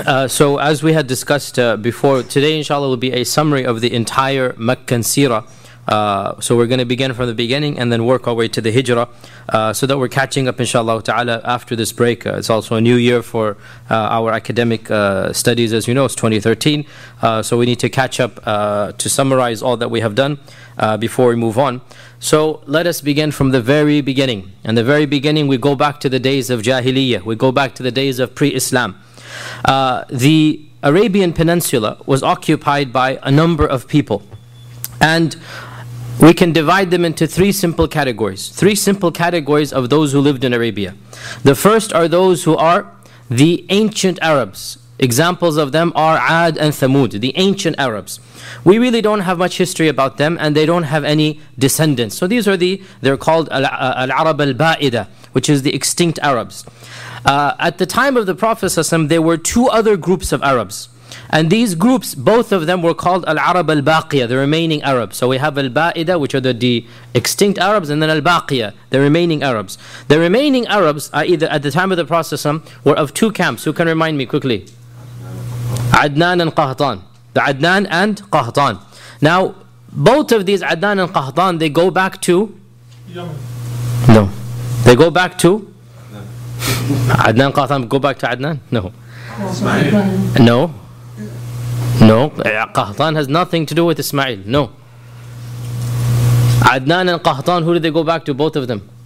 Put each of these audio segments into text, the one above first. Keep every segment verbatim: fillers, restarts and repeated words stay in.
Uh, so as we had discussed uh, before, today inshallah will be a summary of the entire Meccan seerah. Uh, so we're going to begin from the beginning and then work our way to the hijrah, uh, so that we're catching up inshallah ta'ala after this break. Uh, it's also a new year for uh, our academic uh, studies. As you know, it's twenty thirteen, uh, so we need to catch up uh, to summarize all that we have done uh, before we move on. So let us begin from the very beginning. And the very beginning, we go back to the days of Jahiliyyah. We go back to the days of pre-Islam. Uh, the Arabian Peninsula was occupied by a number of people. And we can divide them into three simple categories. Three simple categories of those who lived in Arabia. The first are those who are the ancient Arabs. Examples of them are Ad and Thamud, the ancient Arabs. We really don't have much history about them, and they don't have any descendants. So these are the, they're called Al-Arab Al-Ba'ida, which is the extinct Arabs. Uh, at the time of the Prophet ﷺ, there were two other groups of Arabs. And these groups, both of them were called Al-Arab Al-Baqiya, the remaining Arabs. So we have Al-Ba'ida, which are the, the extinct Arabs, and then Al-Baqiya, the remaining Arabs. The remaining Arabs, uh, either at the time of the Prophet ﷺ, were of two camps. Who can remind me quickly? Adnan and Qahtan. The Adnan and Qahtan. Now, both of these Adnan and Qahtan, they go back to? Yemen. No. They go back to? Adnan and Qahtan go back to Adnan? No. No. No. Qahtan has nothing to do with Ismail. No. Adnan and Qahtan, who did they go back to? Both of them.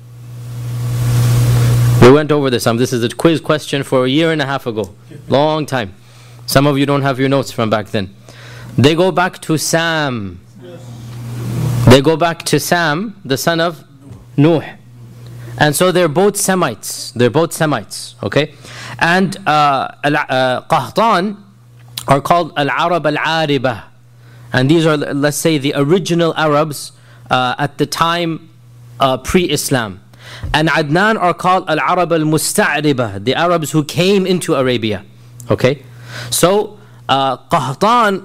We went over this. Um, this is a quiz question for a year and a half ago. Long time. Some of you don't have your notes from back then. They go back to Sam. They go back to Sam, the son of Nuh. And so they're both Semites. They're both Semites. Okay? And uh, uh, Qahtan are called Al-Arab Al-Aribah. And these are, let's say, the original Arabs uh, at the time uh, pre-Islam. And Adnan are called Al-Arab Al-Musta'ribah, the Arabs who came into Arabia. Okay? So, uh, Qahtan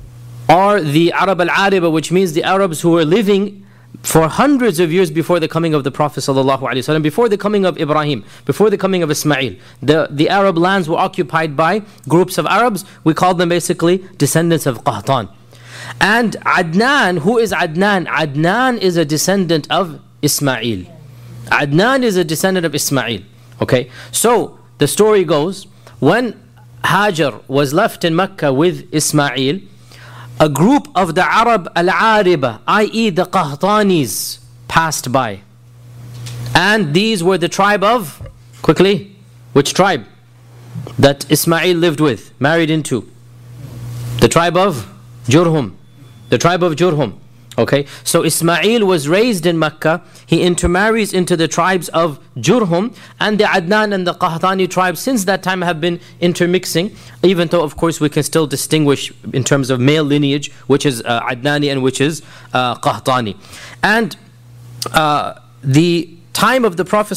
are the Arab Al-Aribah, which means the Arabs who were living for hundreds of years before the coming of the Prophet ﷺ, before the coming of Ibrahim, before the coming of Ismail. The, the Arab lands were occupied by groups of Arabs. We call them basically descendants of Qahtan. And Adnan, who is Adnan? Adnan is a descendant of Ismail. Adnan is a descendant of Ismail. Okay, so the story goes, when Hajar was left in Mecca with Ismail, a group of the Arab Al-Ariba, that is the Qahtanis, passed by. And these were the tribe of, quickly, which tribe? That Ismail lived with, married into. The tribe of Jurhum. The tribe of Jurhum. Okay, so Ismail was raised in Mecca. He intermarries into the tribes of Jurhum, and the Adnan and the Qahtani tribes since that time have been intermixing, even though of course we can still distinguish in terms of male lineage, which is uh, Adnani and which is uh, Qahtani. And uh, the time of the Prophet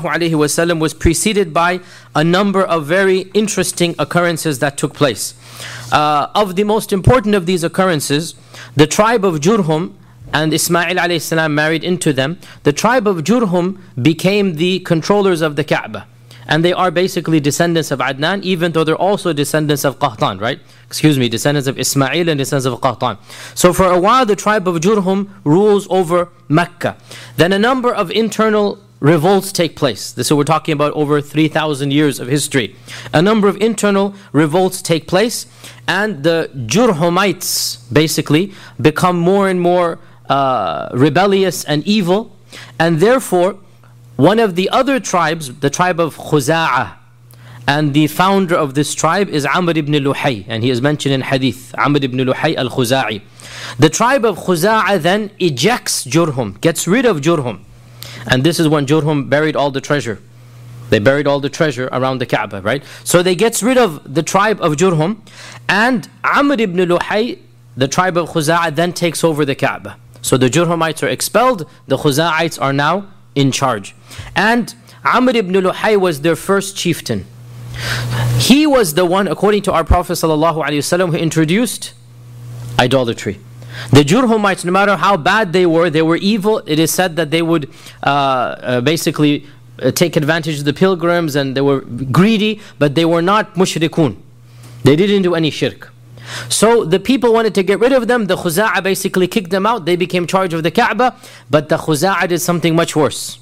ﷺ was preceded by a number of very interesting occurrences that took place. Uh, of the most important of these occurrences, the tribe of Jurhum, and Ismail alayhi salam married into them, the tribe of Jurhum became the controllers of the Kaaba. And they are basically descendants of Adnan, even though they're also descendants of Qahtan, right? Excuse me, descendants of Ismail and descendants of Qahtan. So for a while, the tribe of Jurhum rules over Mecca. Then a number of internal revolts take place. This is what we're talking about, over three thousand years of history. A number of internal revolts take place, and the Jurhumites basically become more and more uh, rebellious and evil, and therefore one of the other tribes, the tribe of Khuza'ah, and the founder of this tribe is Amr ibn Luhay, and he is mentioned in hadith, Amr ibn Luhay al-Khuza'i. The tribe of Khuza'ah then ejects Jurhum, gets rid of Jurhum. And this is when Jurhum buried all the treasure. They buried all the treasure around the Kaaba, right? So they gets rid of the tribe of Jurhum, and Amr ibn Luhay, the tribe of Khuza'ah, then takes over the Kaaba. So the Jurhumites are expelled, the Khuza'ites are now in charge. And Amr ibn Luhay was their first chieftain. He was the one, according to our Prophet ﷺ, who introduced idolatry. The Jurhumites, no matter how bad they were, they were evil. It is said that they would uh, uh, basically uh, take advantage of the pilgrims, and they were greedy, but they were not mushrikun. They didn't do any shirk. So the people wanted to get rid of them. The Khuza'a basically kicked them out. They became charge of the Kaaba. But the Khuza'a did something much worse.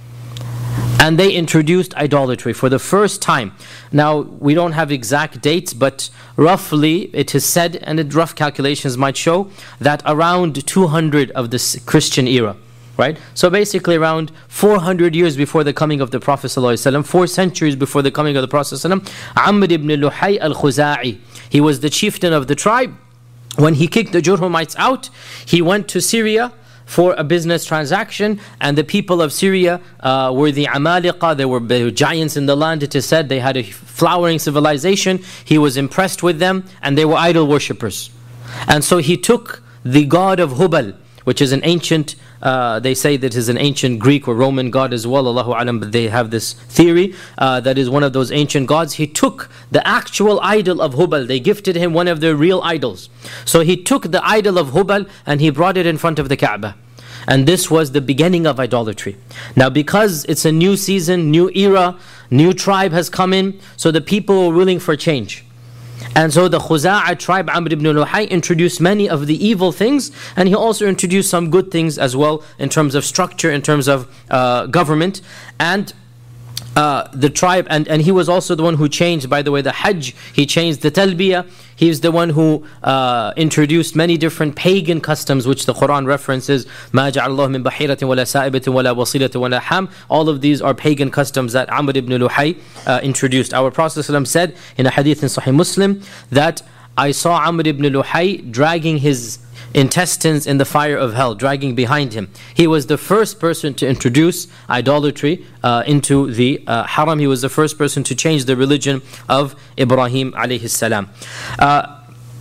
And they introduced idolatry for the first time. Now, we don't have exact dates, but roughly it is said, and it, rough calculations might show, that around two hundred of the Christian era, right? So basically around four hundred years before the coming of the Prophet ﷺ, four centuries before the coming of the Prophet ﷺ, Amr ibn Luhay al-Khuza'i, he was the chieftain of the tribe. When he kicked the Jurhumites out, he went to Syria for a business transaction, and the people of Syria uh, were the Amaliqa. They were, they were giants in the land. It is said they had a flowering civilization. He was impressed with them, and they were idol worshippers. And so he took the god of Hubal, which is an ancient, uh, they say that is an ancient Greek or Roman god as well, Allahu Alam, but they have this theory uh, that is one of those ancient gods. He took the actual idol of Hubal. They gifted him one of their real idols. So he took the idol of Hubal and he brought it in front of the Kaaba. And this was the beginning of idolatry. Now because it's a new season, new era, new tribe has come in, so the people were willing for change. And so the Khuza'a tribe, Amr ibn Luhay, introduced many of the evil things, and he also introduced some good things as well in terms of structure, in terms of uh, government. And uh, the tribe, and, and he was also the one who changed, by the way, the Hajj. He changed the Talbiyah. He's the one who uh, introduced many different pagan customs, which the Quran references. مَا جَعَلَ اللَّهُ مِن بَحِيرَةٍ وَلَا سَائِبَةٍ وَلَا وَصِيلَةٍ وَلَا حَامٍ. All of these are pagan customs that Amr ibn Luhay uh, introduced. Our Prophet ﷺ said in a hadith in Sahih Muslim that I saw Amr ibn Luhay dragging his intestines in the fire of hell, dragging behind him. He was the first person to introduce idolatry uh, into the uh, haram. He was the first person to change the religion of Ibrahim alayhi salam. Uh,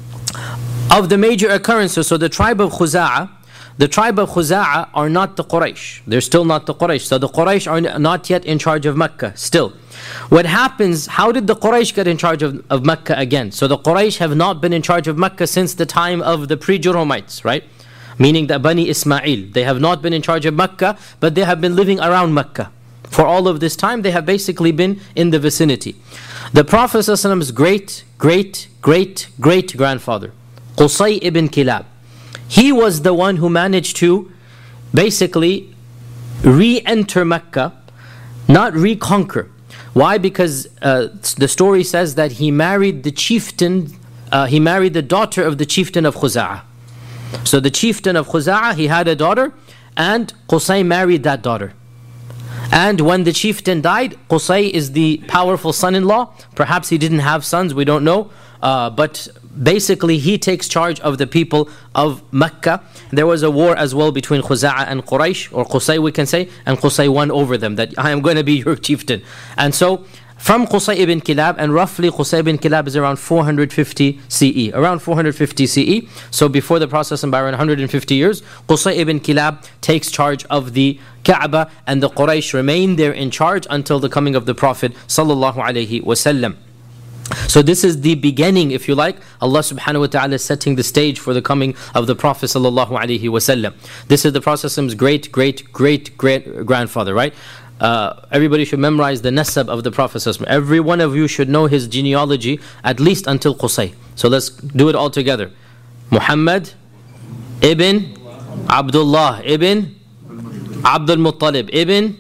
of the major occurrences, so the tribe of Khuza'a, the tribe of Khuza'a are not the Quraysh. They're still not the Quraysh. So the Quraysh are not yet in charge of Mecca, still. What happens, how did the Quraysh get in charge of, of Mecca again? So the Quraysh have not been in charge of Mecca since the time of the pre-Jurhumites, right? Meaning that Bani Ismail. They have not been in charge of Mecca, but they have been living around Mecca. For all of this time, they have basically been in the vicinity. The Prophet ﷺ's great, great, great, great grandfather, Qusay ibn Kilab, he was the one who managed to basically re-enter Mecca, not reconquer. Why? Because uh, the story says that he married the chieftain, uh, he married the daughter of the chieftain of Khuza'a. So the chieftain of Khuza'a, he had a daughter, and Qusay married that daughter. And when the chieftain died, Qusay is the powerful son-in-law. Perhaps he didn't have sons, we don't know. Uh, but basically he takes charge of the people of Mecca. There was a war as well between Khuza'a and Quraysh, or Qusay we can say, and Qusay won over them, that I am going to be your chieftain. And so from Qusay ibn Kilab, and roughly Qusay ibn Kilab is around four hundred fifty C E, around four hundred fifty C E, so before the Prophet by around one hundred fifty years, Qusay ibn Kilab takes charge of the Kaaba, and the Quraysh remain there in charge until the coming of the Prophet sallallahu alaihi wasallam. So this is the beginning, if you like. Allah subhanahu wa ta'ala is setting the stage for the coming of the Prophet sallallahu alaihi wasallam. This is the Prophet's great, great, great, great grandfather, right? Uh, everybody should memorize the nasab of the Prophet. Every one of you should know his genealogy at least until Qusay. So let's do it all together. Muhammad ibn Abdullah ibn Abdul Muttalib ibn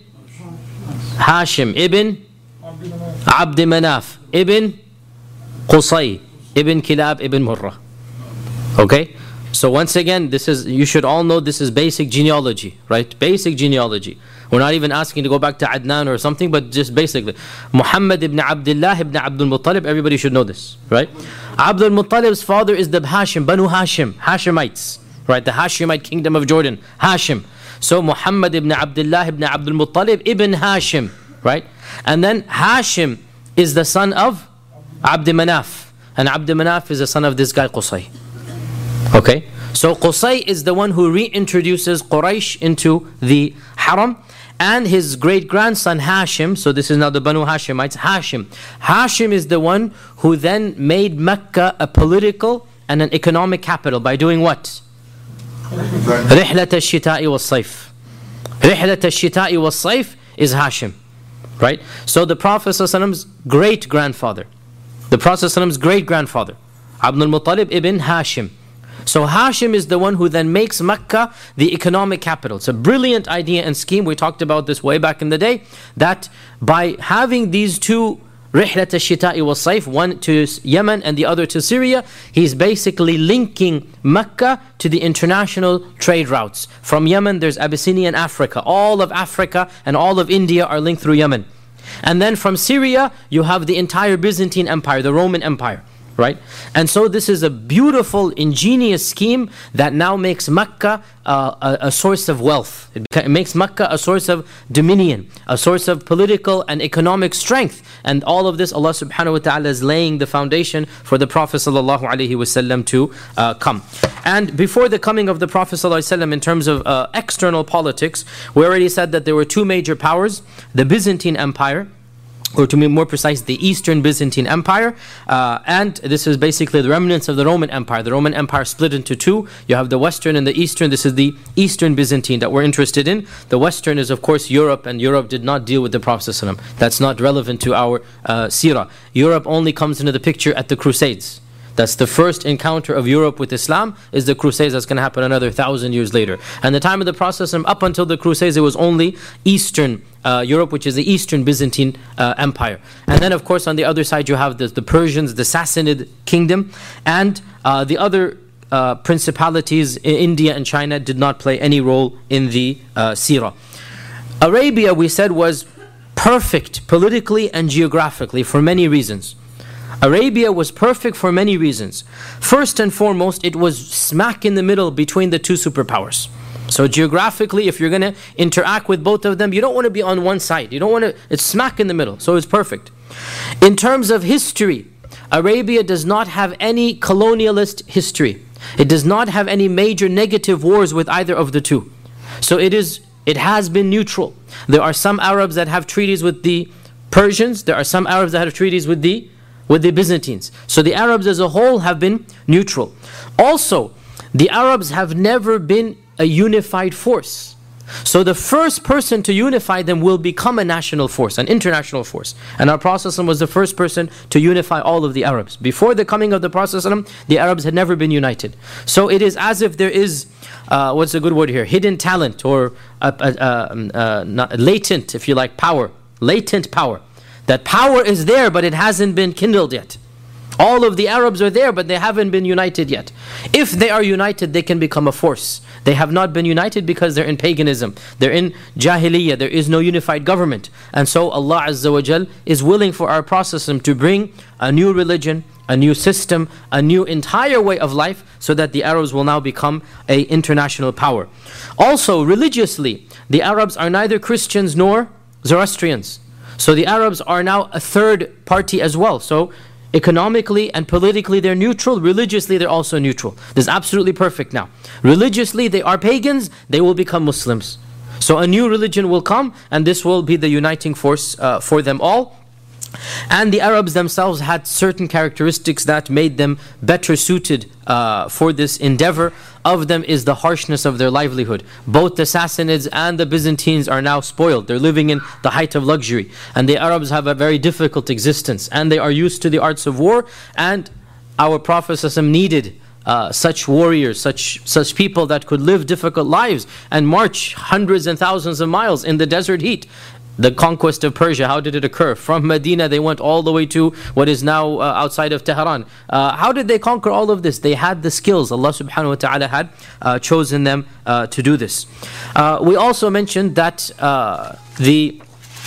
Hashim ibn Abd Manaf ibn Qusay ibn Kilab ibn Murrah. Okay? So once again, this is, you should all know this is basic genealogy, right? Basic genealogy. We're not even asking to go back to Adnan or something, but just basically. Muhammad ibn Abdullah ibn Abdul Muttalib, everybody should know this, right? Abdul Muttalib's father is the Hashim, Banu Hashim, Hashimites, right? The Hashimite kingdom of Jordan, Hashim. So Muhammad ibn Abdullah ibn Abdul Muttalib ibn Hashim, right? And then Hashim is the son of Abd Manaf, and Abd Manaf is the son of this guy Qusay. Okay, so Qusay is the one who reintroduces Quraysh into the Haram, and his great grandson Hashim, so this is now the Banu Hashimites, Hashim. Hashim is the one who then made Mecca a political and an economic capital by doing what? Rihlat al-Shita'i wal-Sayf. Rihlat al-Shita'i wal-Sayf is Hashim, right? So the Prophet's great grandfather, the Prophet's great-grandfather, Abdul Muttalib ibn Hashim. So Hashim is the one who then makes Mecca the economic capital. It's a brilliant idea and scheme. We talked about this way back in the day, that by having these two Rihlat al-Shita'i wal-Sayf, one to Yemen and the other to Syria, he's basically linking Mecca to the international trade routes. From Yemen, there's Abyssinian Africa. All of Africa and all of India are linked through Yemen. And then from Syria, you have the entire Byzantine Empire, the Roman Empire. Right? And so this is a beautiful, ingenious scheme that now makes Mecca uh, a, a source of wealth. It, beca- it makes Mecca a source of dominion, a source of political and economic strength. And all of this, Allah subhanahu wa ta'ala is laying the foundation for the Prophet sallallahu alaihi wasallam to uh, come. And before the coming of the Prophet sallallahu alaihi wasallam, in terms of uh, external politics, we already said that there were two major powers, the Byzantine Empire, or to be more precise, the Eastern Byzantine Empire. Uh, and this is basically the remnants of the Roman Empire. The Roman Empire split into two. You have the Western and the Eastern. This is the Eastern Byzantine that we're interested in. The Western is, of course, Europe, and Europe did not deal with the Prophet ﷺ. That's not relevant to our uh, seerah. Europe only comes into the picture at the Crusades. That's the first encounter of Europe with Islam, is the Crusades. That's going to happen another thousand years later. And the time of the Prophet, up until the Crusades, it was only Eastern uh, Europe, which is the Eastern Byzantine uh, Empire. And then, of course, on the other side, you have the, the Persians, the Sassanid kingdom, and uh, the other uh, principalities, India and China, did not play any role in the uh, seerah. Arabia, we said, was perfect politically and geographically for many reasons. Arabia was perfect for many reasons. First and foremost, it was smack in the middle between the two superpowers. So geographically, if you're going to interact with both of them, you don't want to be on one side. You don't want to, it's smack in the middle. So it's perfect. In terms of history, Arabia does not have any colonialist history. It does not have any major negative wars with either of the two. So it is, it has been neutral. There are some Arabs that have treaties with the Persians. There are some Arabs that have treaties with the with the Byzantines. So the Arabs as a whole have been neutral. Also, the Arabs have never been a unified force. So the first person to unify them will become a national force, an international force. And our Prophet was the first person to unify all of the Arabs. Before the coming of the Prophet, the Arabs had never been united. So it is as if there is, uh, what's a good word here, hidden talent, or a, a, a, a, not, latent, if you like, power, latent power. That power is there, but it hasn't been kindled yet. All of the Arabs are there, but they haven't been united yet. If they are united, they can become a force. They have not been united because they're in paganism. They're in Jahiliyyah. There is no unified government. And so Allah Azza wa Jal is willing for our Prophet to bring a new religion, a new system, a new entire way of life, so that the Arabs will now become an international power. Also, religiously, the Arabs are neither Christians nor Zoroastrians. So the Arabs are now a third party as well. So economically and politically they're neutral. Religiously they're also neutral. This is absolutely perfect now. Religiously they are pagans. They will become Muslims. So a new religion will come, and this will be the uniting force uh, for them all. And the Arabs themselves had certain characteristics that made them better suited uh, for this endeavor. Of them is the harshness of their livelihood. Both the Sassanids and the Byzantines are now spoiled. They're living in the height of luxury. And the Arabs have a very difficult existence. And they are used to the arts of war. And our Prophet ﷺ needed uh, such warriors, such, such people that could live difficult lives and march hundreds and thousands of miles in the desert heat. The conquest of Persia, how did it occur? From Medina they went all the way to what is now uh, outside of Tehran. Uh, how did they conquer all of this? They had the skills. Allah subhanahu wa ta'ala had uh, chosen them uh, to do this. Uh, we also mentioned that uh, the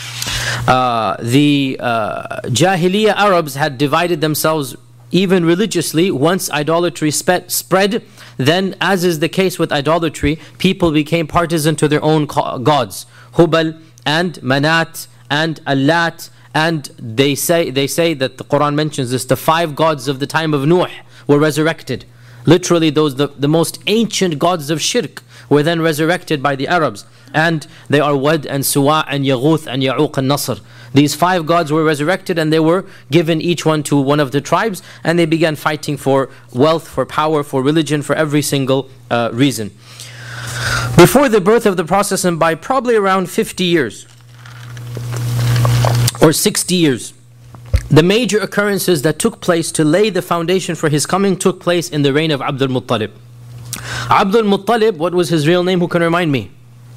uh, the uh, Jahiliyyah Arabs had divided themselves even religiously. Once idolatry spe- spread, then, as is the case with idolatry, people became partisan to their own co- gods. Hubal and Manat and Allat, and they say they say that the Quran mentions this, the five gods of the time of Nuh were resurrected. Literally those the, the most ancient gods of shirk were then resurrected by the Arabs. And they are Wad and Suwa and Yaghuth and Ya'uq and Nasr. These five gods were resurrected, and they were given each one to one of the tribes, and they began fighting for wealth, for power, for religion, for every single uh, reason. Before the birth of the Prophet, and by probably around fifty years or sixty years, the major occurrences that took place to lay the foundation for his coming took place in the reign of Abdul Muttalib. Abdul Muttalib, what was his real name? Who can remind me?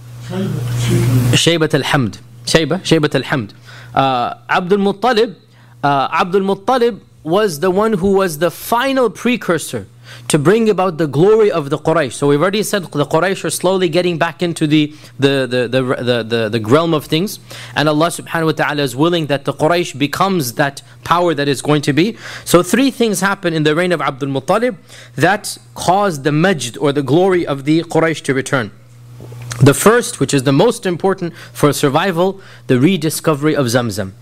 Shaybat al-Hamd. Shayba, Shaybat al-Hamd. Uh, Abdul Muttalib, uh, Abdul Muttalib was the one who was the final precursor to bring about the glory of the Quraysh. So we've already said the Quraysh are slowly getting back into the the the the the, the, the realm of things, and Allah subhanahu wa ta'ala is willing that the Quraysh becomes that power that is going to be. So three things happen in the reign of Abdul Muttalib that caused the majd, or the glory of the Quraysh, to return. The first, which is the most important for survival, the rediscovery of Zamzam.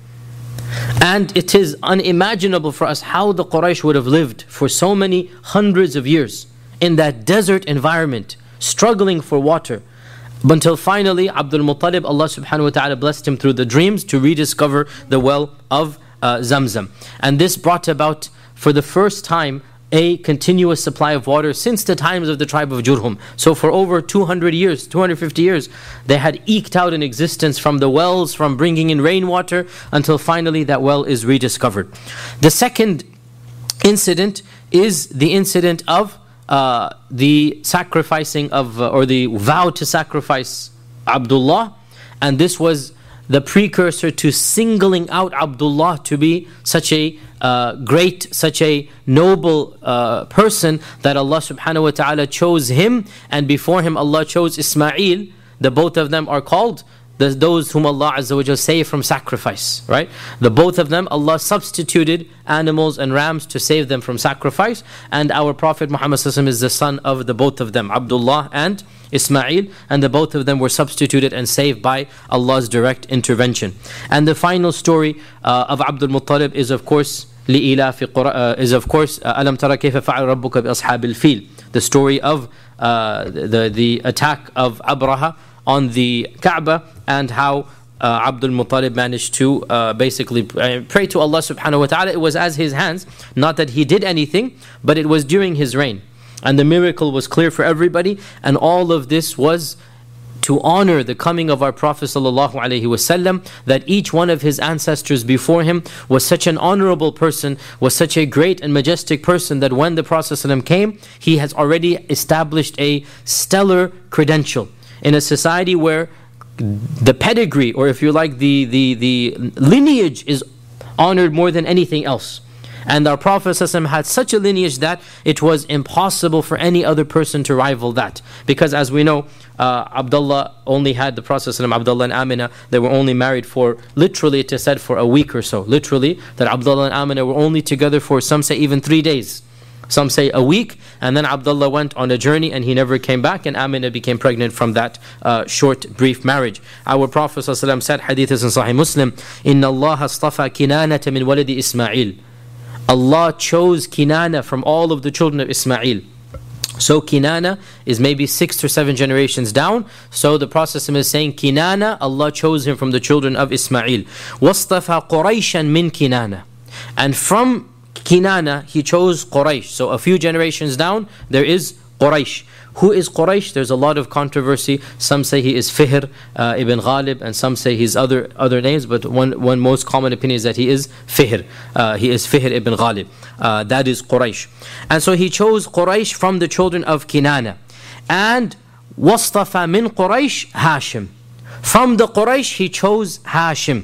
And it is unimaginable for us how the Quraysh would have lived for so many hundreds of years in that desert environment, struggling for water, until finally Abdul Muttalib, Allah subhanahu wa ta'ala blessed him through the dreams to rediscover the well of uh, Zamzam. And this brought about, for the first time, a continuous supply of water since the times of the tribe of Jurhum. So for over two hundred years, two hundred fifty years, they had eked out an existence from the wells, from bringing in rainwater, until finally that well is rediscovered. The second incident is the incident of uh, the sacrificing of, uh, or the vow to sacrifice Abdullah. And this was the precursor to singling out Abdullah to be such a uh, great, such a noble uh, person, that Allah subhanahu wa ta'ala chose him, and before him Allah chose Ismail. The both of them are called the, those whom Allah Azza wa Jalla saved from sacrifice, right? The both of them, Allah substituted animals and rams to save them from sacrifice, and our Prophet Muhammad sallallahu alaihi wasallam is the son of the both of them, Abdullah and Ismail, and the both of them were substituted and saved by Allah's direct intervention. And the final story uh, of Abdul Muttalib is of course لإلاف قرى, uh, is of course ألم ترى كيف فعل ربك بأصحاب الفيل, the story of uh, the the attack of Abraha on the Kaaba, and how uh, Abdul Muttalib managed to uh, basically pray to Allah subhanahu wa ta'ala. It was as his hands, not that he did anything, but it was during his reign. And the miracle was clear for everybody, and all of this was to honor the coming of our Prophet sallallahu alaihi wasallam, that each one of his ancestors before him was such an honorable person, was such a great and majestic person, that when the Prophet ﷺ came, he has already established a stellar credential in a society where the pedigree, or if you like, the, the, the lineage is honored more than anything else. And our Prophet ﷺ had such a lineage that it was impossible for any other person to rival that. Because as we know, uh, Abdullah only had the Prophet ﷺ, Abdullah and Amina, they were only married for, literally it is said, for a week or so. Literally, that Abdullah and Amina were only together for, some say, even three days. Some say a week, and then Abdullah went on a journey and he never came back, and Amina became pregnant from that uh, short, brief marriage. Our Prophet ﷺ said, hadith is in Sahih Muslim, إِنَّ اللَّهَ اصْطَفَى كِنَانَةَ مِنْ وَلَدِ إِسْمَاعِيلِ. Allah chose Kinana from all of the children of Ismail. So Kinana is maybe six or seven generations down. So the Prophet is saying Kinana, Allah chose him from the children of Ismail. وَاصْطَفَى قُرَيْشًا مِنْ Kinana. And from Kinana he chose Quraysh. So a few generations down there is Quraysh. Who is Quraysh? There's a lot of controversy. Some say he is Fihr uh, ibn Ghalib, and some say his other other names, but one, one most common opinion is that he is Fihr. Uh, he is Fihr ibn Ghalib. Uh, that is Quraysh. And so he chose Quraysh from the children of Kinana. And وَاصْطَفَى مِنْ قُرَيْشٍ Hashim. From the Quraysh he chose Hashim.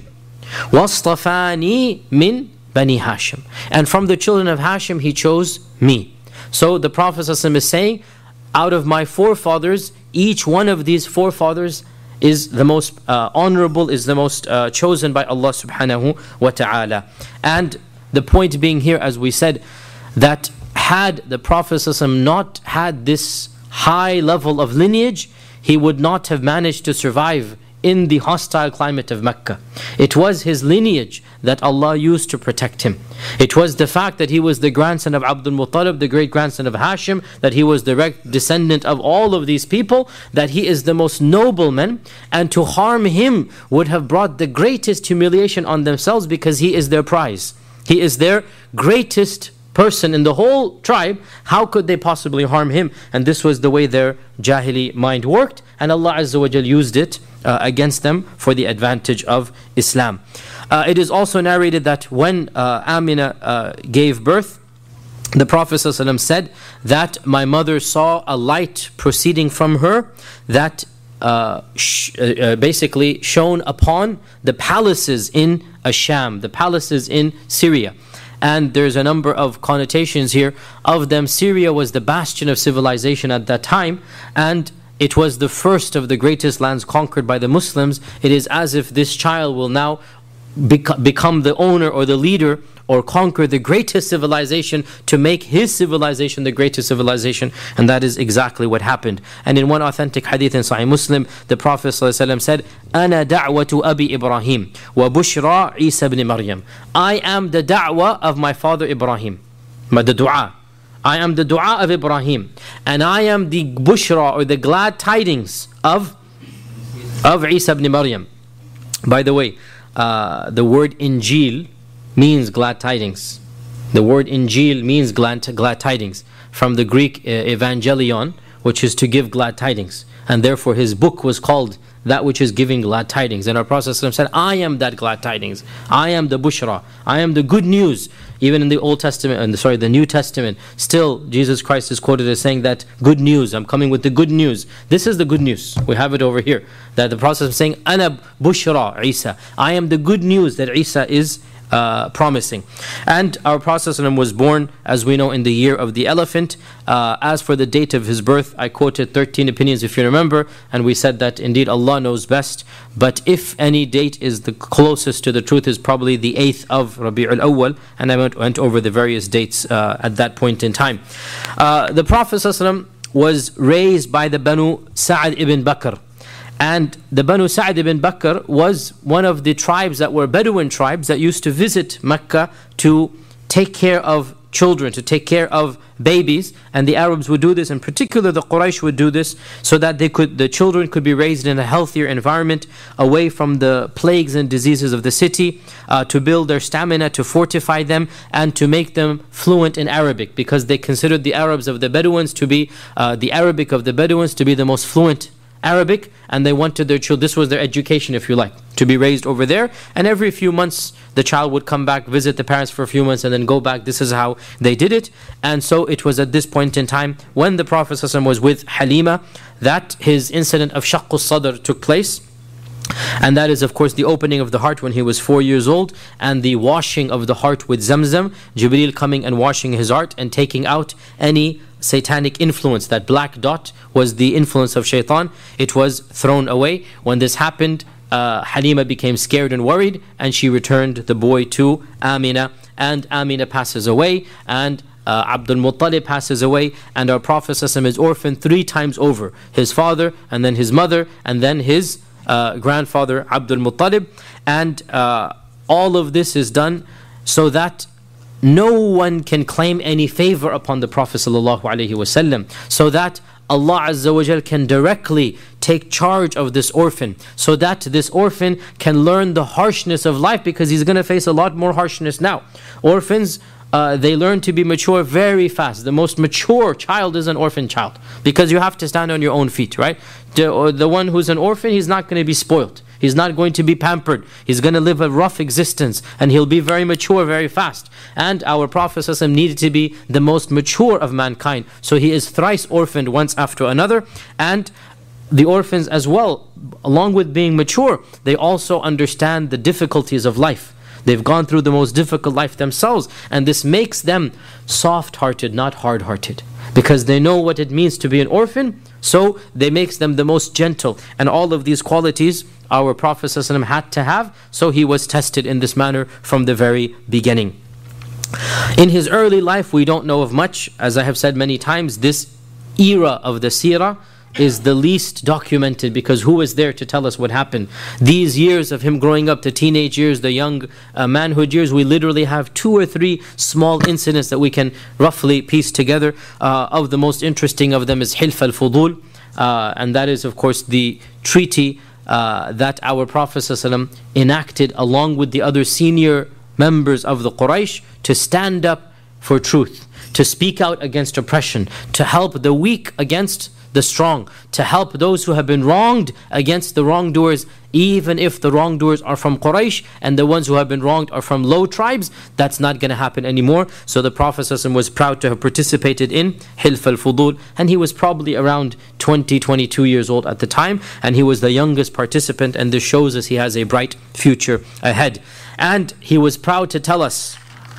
وَاصْطَفَانِي مِنْ Bani Hashim. And from the children of Hashim he chose me. So the Prophet ﷺ is saying, out of my forefathers, each one of these forefathers is the most uh, honorable, is the most uh, chosen by Allah subhanahu wa ta'ala. And the point being here, as we said, that had the Prophet ﷺ not had this high level of lineage, he would not have managed to survive in the hostile climate of Mecca. It was his lineage that Allah used to protect him. It was the fact that he was the grandson of Abdul Muttalib, the great grandson of Hashim, that he was direct descendant of all of these people, that he is the most noble man, and to harm him would have brought the greatest humiliation on themselves, because he is their prize. He is their greatest person in the whole tribe. How could they possibly harm him? And this was the way their Jahili mind worked, and Allah Azza wa Jal used it uh, against them for the advantage of Islam. Uh, it is also narrated that when uh, Amina uh, gave birth, the Prophet ﷺ said that my mother saw a light proceeding from her that uh, sh- uh, basically shone upon the palaces in Asham, the palaces in Syria. And there's a number of connotations here. Of them, Syria was the bastion of civilization at that time, and it was the first of the greatest lands conquered by the Muslims. It is as if this child will now bec- become the owner or the leader or conquer the greatest civilization to make his civilization the greatest civilization. And that is exactly what happened. And in one authentic hadith in Sahih Muslim, the Prophet ﷺ said, أَنَا دَعْوَةُ أَبِي إِبْرَاهِيمِ وَبُشْرَى عِيسَى بْنِ مَرْيَمْ. I am the da'wah of my father Ibrahim. The dua. I am the dua of Ibrahim. And I am the bushra or the glad tidings of, of Isa ibn Maryam. By the way, uh, the word Injil means glad tidings. The word Injil means glad, glad tidings, from the Greek uh, evangelion, which is to give glad tidings. And therefore his book was called that which is giving glad tidings. And our Prophet said, I am that glad tidings. I am the bushra. I am the good news. Even in the Old Testament, and sorry, the New Testament, still Jesus Christ is quoted as saying that good news. I'm coming with the good news. This is the good news. We have it over here. That the Prophet is saying, Ana bushra Isa. I am the good news that Isa is Uh, promising. And our Prophet was born, as we know, in the year of the elephant. Uh, as for the date of his birth, I quoted thirteen opinions if you remember, and we said that indeed Allah knows best. But if any date is the closest to the truth, is probably the eighth of Rabi'ul Awwal, and I went, went over the various dates uh, at that point in time. Uh, the Prophet ﷺ was raised by the Banu Sa'ad ibn Bakr. And the Banu Sa'd ibn Bakr was one of the tribes that were Bedouin tribes that used to visit Mecca to take care of children, to take care of babies. And the Arabs would do this, in particular the Quraysh would do this, so that they could, the children could be raised in a healthier environment, away from the plagues and diseases of the city, uh, to build their stamina, to fortify them, and to make them fluent in Arabic, because they considered the Arabs of the Bedouins to be, uh, the Arabic of the Bedouins to be the most fluent Arabic, and they wanted their children, this was their education if you like, to be raised over there. And every few months the child would come back, visit the parents for a few months, and then go back. This is how they did it. And so it was at this point in time, when the Prophet ﷺ was with Halima, that his incident of Shaqqu Sadr took place. And that is of course the opening of the heart when he was four years old, and the washing of the heart with Zamzam, Jibreel coming and washing his heart and taking out any satanic influence. That black dot was the influence of shaitan. It was thrown away. When this happened, uh, Halima became scared and worried, and she returned the boy to Amina, and Amina passes away, and uh, Abdul Muttalib passes away, and our Prophet ﷺ is orphaned three times over. His father, and then his mother, and then his uh, grandfather Abdul Muttalib. And uh, all of this is done so that no one can claim any favor upon the Prophet ﷺ, so that Allah Azza wa Jal can directly take charge of this orphan, so that this orphan can learn the harshness of life, because he's going to face a lot more harshness now. Orphans, uh, they learn to be mature very fast. The most mature child is an orphan child, because you have to stand on your own feet, right? The, the one who's an orphan, he's not going to be spoiled. He's not going to be pampered. He's going to live a rough existence, and he'll be very mature very fast. And our Prophet ﷺ needed to be the most mature of mankind. So he is thrice orphaned, once after another. And the orphans as well, along with being mature, they also understand the difficulties of life. They've gone through the most difficult life themselves, and this makes them soft-hearted, not hard-hearted, because they know what it means to be an orphan. So they makes them the most gentle. And all of these qualities our Prophet ﷺ had to have, so he was tested in this manner from the very beginning. In his early life, we don't know of much. As I have said many times, this era of the seerah is the least documented, because who is there to tell us what happened? These years of him growing up, the teenage years, the young uh, manhood years, we literally have two or three small incidents that we can roughly piece together. Uh, of the most interesting of them is Hilf al-Fudul, uh, and that is of course the treaty uh, that our Prophet ﷺ enacted along with the other senior members of the Quraysh to stand up for truth, to speak out against oppression, to help the weak against the strong, to help those who have been wronged against the wrongdoers even if the wrongdoers are from Quraysh and the ones who have been wronged are from low tribes, that's not going to happen anymore. So the Prophet ﷺ was proud to have participated in Hilf al-Fudul, and he was probably around twenty, twenty-two years old at the time, and he was the youngest participant, and this shows us he has a bright future ahead. And he was proud to tell us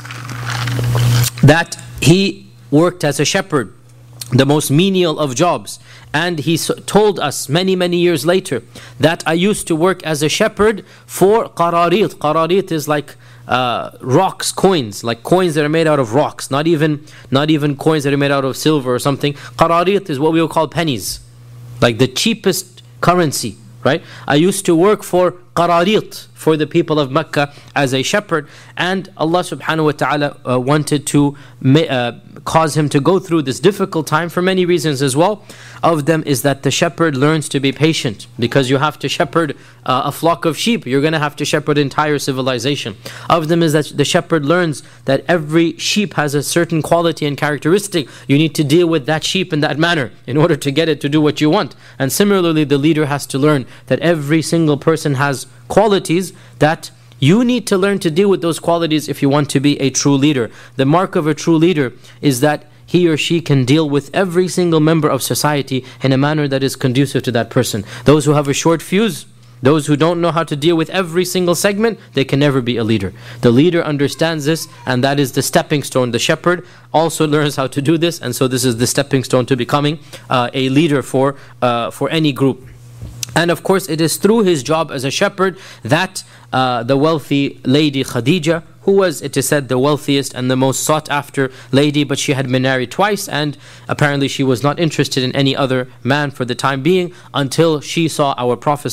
that he worked as a shepherd, the most menial of jobs. And he told us many, many years later that I used to work as a shepherd for qararit. Qararit is like uh, rocks, coins, like coins that are made out of rocks, not even, not even coins that are made out of silver or something. Qararit is what we will call pennies, like the cheapest currency, right? I used to work for qararit, for the people of Mecca, as a shepherd, and Allah subhanahu wa ta'ala uh, wanted to uh, cause him to go through this difficult time for many reasons as well. Of them is that the shepherd learns to be patient, because you have to shepherd uh, a flock of sheep. You're going to have to shepherd entire civilization. Of them is that the shepherd learns that every sheep has a certain quality and characteristic. You need to deal with that sheep in that manner in order to get it to do what you want. And similarly, the leader has to learn that every single person has qualities that you need to learn to deal with those qualities if you want to be a true leader. The mark of a true leader is that he or she can deal with every single member of society in a manner that is conducive to that person. Those who have a short fuse, those who don't know how to deal with every single segment, they can never be a leader. The leader understands this, and that is the stepping stone. The shepherd also learns how to do this, and so this is the stepping stone to becoming uh, a leader for uh, for any group. And of course, it is through his job as a shepherd that uh, the wealthy lady Khadija, who was, it is said, the wealthiest and the most sought after lady, but she had been married twice, and apparently she was not interested in any other man for the time being, until she saw our Prophet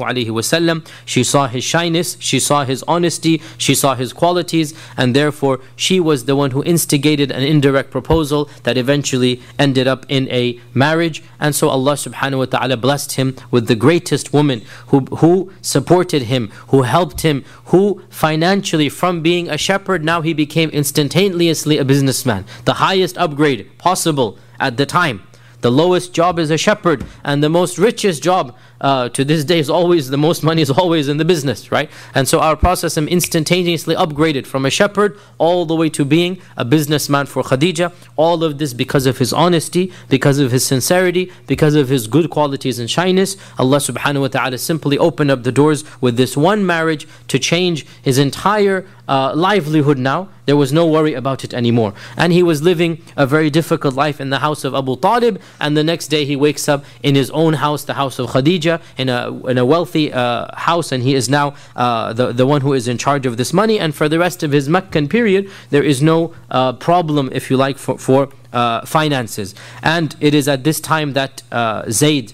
ﷺ. She saw his shyness, she saw his honesty, she saw his qualities, and therefore she was the one who instigated an indirect proposal that eventually ended up in a marriage. And so Allah subhanahu wa ta'ala blessed him with the greatest woman who, who supported him, who helped him, who financially, from being a shepherd, now he became instantaneously a businessman. The highest upgrade possible at the time. The lowest job is a shepherd, and the most richest job uh, to this day is always, the most money is always in the business, right? And so our Prophet instantaneously upgraded from a shepherd all the way to being a businessman for Khadija. All of this because of his honesty, because of his sincerity, because of his good qualities and shyness. Allah subhanahu wa ta'ala simply opened up the doors with this one marriage to change his entire uh, livelihood now. There was no worry about it anymore. And he was living a very difficult life in the house of Abu Talib, and the next day he wakes up in his own house, the house of Khadija, in a in a wealthy uh, house, and he is now uh, the, the one who is in charge of this money. And for the rest of his Meccan period, there is no uh, problem, if you like, for, for uh, finances. And it is at this time that uh, Zayd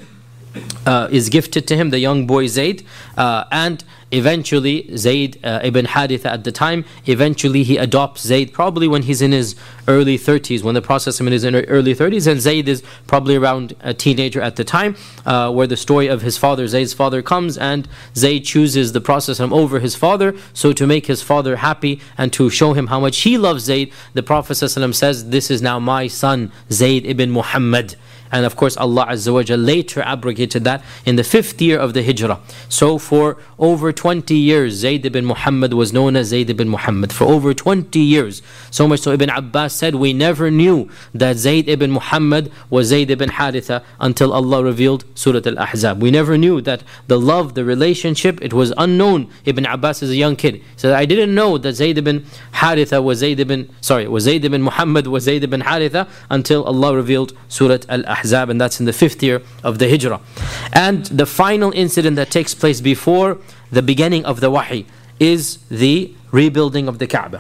Uh, is gifted to him, the young boy Zayd, uh, and eventually Zayd uh, ibn Haritha at the time, eventually he adopts Zayd probably when he's in his early thirties, when the Prophet is in his early thirties, and Zayd is probably around a teenager at the time, uh, where the story of his father, Zayd's father, comes, and Zayd chooses the Prophet over his father. So to make his father happy and to show him how much he loves Zayd, the Prophet says, "This is now my son, Zayd ibn Muhammad." And of course Allah Azza wa Jal later abrogated that in the fifth year of the Hijrah. So for over twenty years Zayd ibn Muhammad was known as Zayd ibn Muhammad. For over twenty years. So much so Ibn Abbas said, we never knew that Zayd ibn Muhammad was Zayd ibn Haritha until Allah revealed Surah Al-Ahzab. We never knew that the love, the relationship, it was unknown. Ibn Abbas is a young kid. So I didn't know that Zayd ibn Haritha was Zayd ibn, sorry, was Zayd ibn Muhammad was Zayd ibn Haritha until Allah revealed Surah Al-Ahzab. Ahzab, and that's in the fifth year of the Hijrah. And the final incident that takes place before the beginning of the Wahy is the rebuilding of the Kaaba.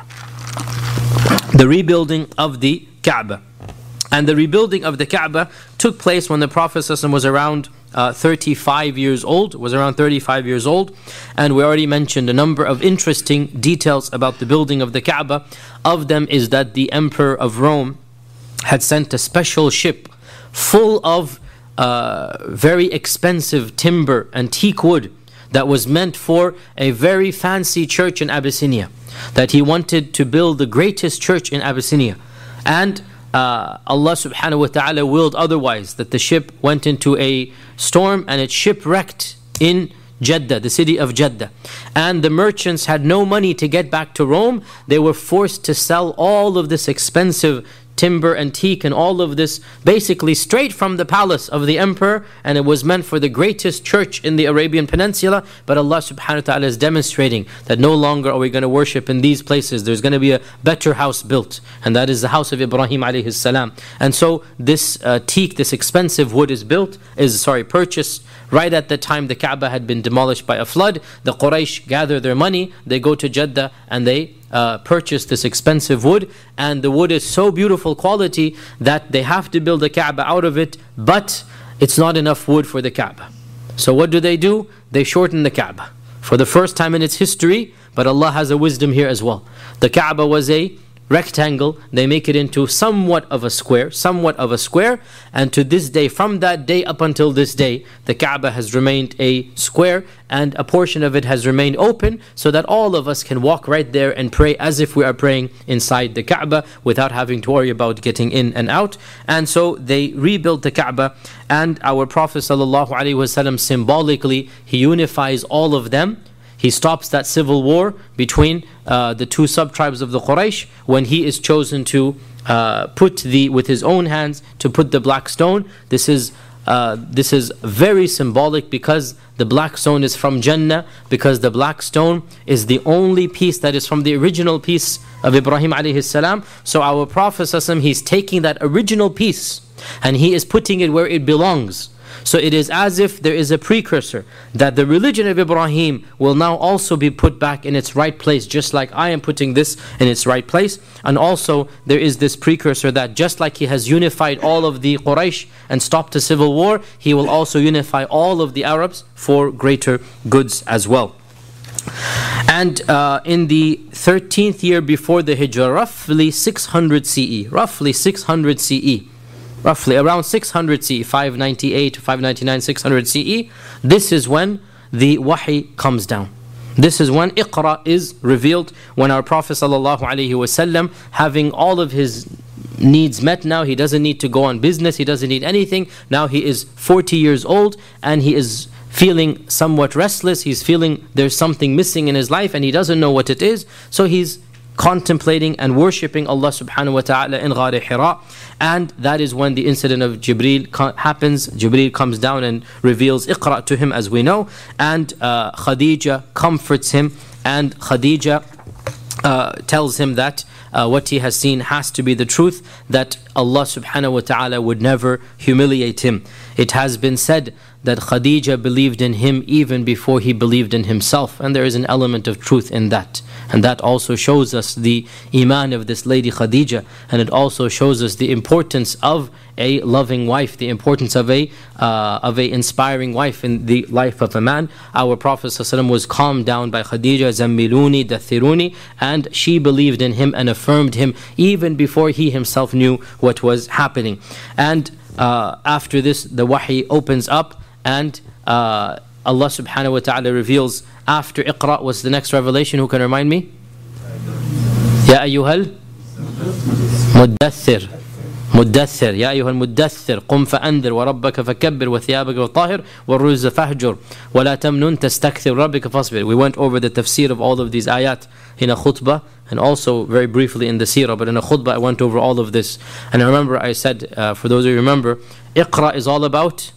The rebuilding of the Kaaba. And the rebuilding of the Kaaba took place when the Prophet ﷺ was around uh, thirty-five years old, was around thirty-five years old. And we already mentioned a number of interesting details about the building of the Kaaba. Of them is that the Emperor of Rome had sent a special ship full of uh, very expensive timber and teak wood that was meant for a very fancy church in Abyssinia, that he wanted to build the greatest church in Abyssinia. And uh, Allah subhanahu wa ta'ala willed otherwise, that the ship went into a storm and it shipwrecked in Jeddah, the city of Jeddah. And the merchants had no money to get back to Rome. They were forced to sell all of this expensive timber, antique, and all of this basically straight from the palace of the emperor, and it was meant for the greatest church in the Arabian Peninsula. But Allah subhanahu wa ta'ala is demonstrating that no longer are we going to worship in these places. There's going to be a better house built, and that is the house of Ibrahim alayhi salam. And so this uh, teak, this expensive wood is built, is sorry, purchased right at the time the Kaaba had been demolished by a flood. The Quraysh gather their money, they go to Jeddah, and they Uh, purchase this expensive wood, and the wood is so beautiful quality that they have to build a Kaaba out of it, but it's not enough wood for the Kaaba. So what do they do? They shorten the Kaaba for the first time in its history, but Allah has a wisdom here as well. The Kaaba was a rectangle, they make it into somewhat of a square, somewhat of a square, and to this day, from that day up until this day, the Kaaba has remained a square, and a portion of it has remained open, so that all of us can walk right there and pray as if we are praying inside the Kaaba, without having to worry about getting in and out. And so they rebuilt the Kaaba, and our Prophet ﷺ symbolically, he unifies all of them. He stops that civil war between uh, the two sub-tribes of the Quraysh, when he is chosen to uh, put the, with his own hands, to put the black stone. This is uh, this is very symbolic, because the black stone is from Jannah, because the black stone is the only piece that is from the original piece of Ibrahim alayhi salam. So our Prophet ﷺ, he's taking that original piece and he is putting it where it belongs. So it is as if there is a precursor, that the religion of Ibrahim will now also be put back in its right place, just like I am putting this in its right place. And also there is this precursor that just like he has unified all of the Quraysh and stopped the civil war, he will also unify all of the Arabs for greater goods as well. And uh, in the thirteenth year before the Hijrah, roughly six hundred C E, roughly six hundred C E, roughly around six hundred C E, five ninety-eight, five ninety-nine, six hundred C E, this is when the wahi comes down. This is when Iqra is revealed, when our Prophet ﷺ, having all of his needs met now, he doesn't need to go on business, he doesn't need anything. Now he is forty years old and he is feeling somewhat restless, he's feeling there's something missing in his life and he doesn't know what it is. So he's contemplating and worshipping Allah subhanahu wa ta'ala in Ghar Hira. And that is when the incident of Jibreel happens. Jibreel comes down and reveals Iqra to him, as we know. And uh, Khadija comforts him, and Khadija uh, tells him that uh, what he has seen has to be the truth, that Allah subhanahu wa ta'ala would never humiliate him. It has been said that Khadija believed in him even before he believed in himself, and there is an element of truth in that. And that also shows us the iman of this lady Khadija, and it also shows us the importance of a loving wife, the importance of a uh, of a inspiring wife in the life of a man. Our Prophet ﷺ was calmed down by Khadija, Zammiluni, Dathiruni, and she believed in him and affirmed him even before he himself knew what was happening. And uh, after this, the wahi opens up, and uh, Allah subhanahu wa ta'ala reveals. After Iqra was the next revelation. Who can remind me? Ya ayyuhal muddathir. Muddathir. Ya ayyuhal muddathir. Qum fa'andir wa rabbaka fakabbir wa thiyabaka wa tahir wa ruzza fahjur wa la tamnun tastakthir rabbika fasbir. We went over the tafsir of all of these ayat in a khutbah, and also very briefly in the seerah, but in a khutbah I went over all of this. And I remember I said, uh, for those of you who remember, Iqra is all about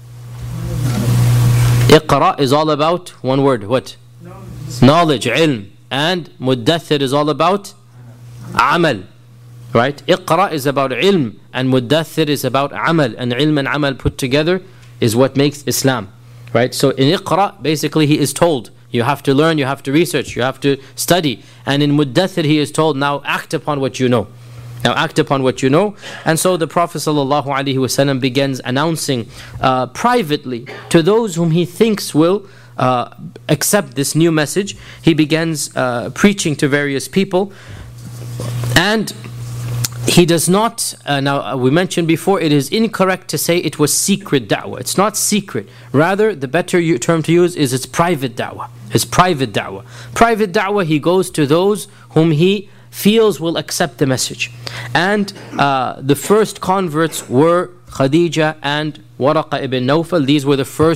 Iqra is all about one word, what? Knowledge, Knowledge ilm. And Muddathir is all about amal. Right? Iqra is about ilm, and Muddathir is about amal. And ilm and amal put together is what makes Islam. Right? So in Iqra, basically he is told, you have to learn, you have to research, you have to study. And in Muddathir he is told, now act upon what you know. Now act upon what you know. And so the Prophet ﷺ begins announcing uh, privately to those whom he thinks will uh, accept this new message. He begins uh, preaching to various people. And he does not, uh, now we mentioned before, it is incorrect to say it was secret da'wah. It's not secret. Rather, the better term to use is it's private da'wah. It's private da'wah. Private da'wah, he goes to those whom he feels will accept the message. And uh, the first converts were Khadija and Waraqa ibn Nawfal. These were the first two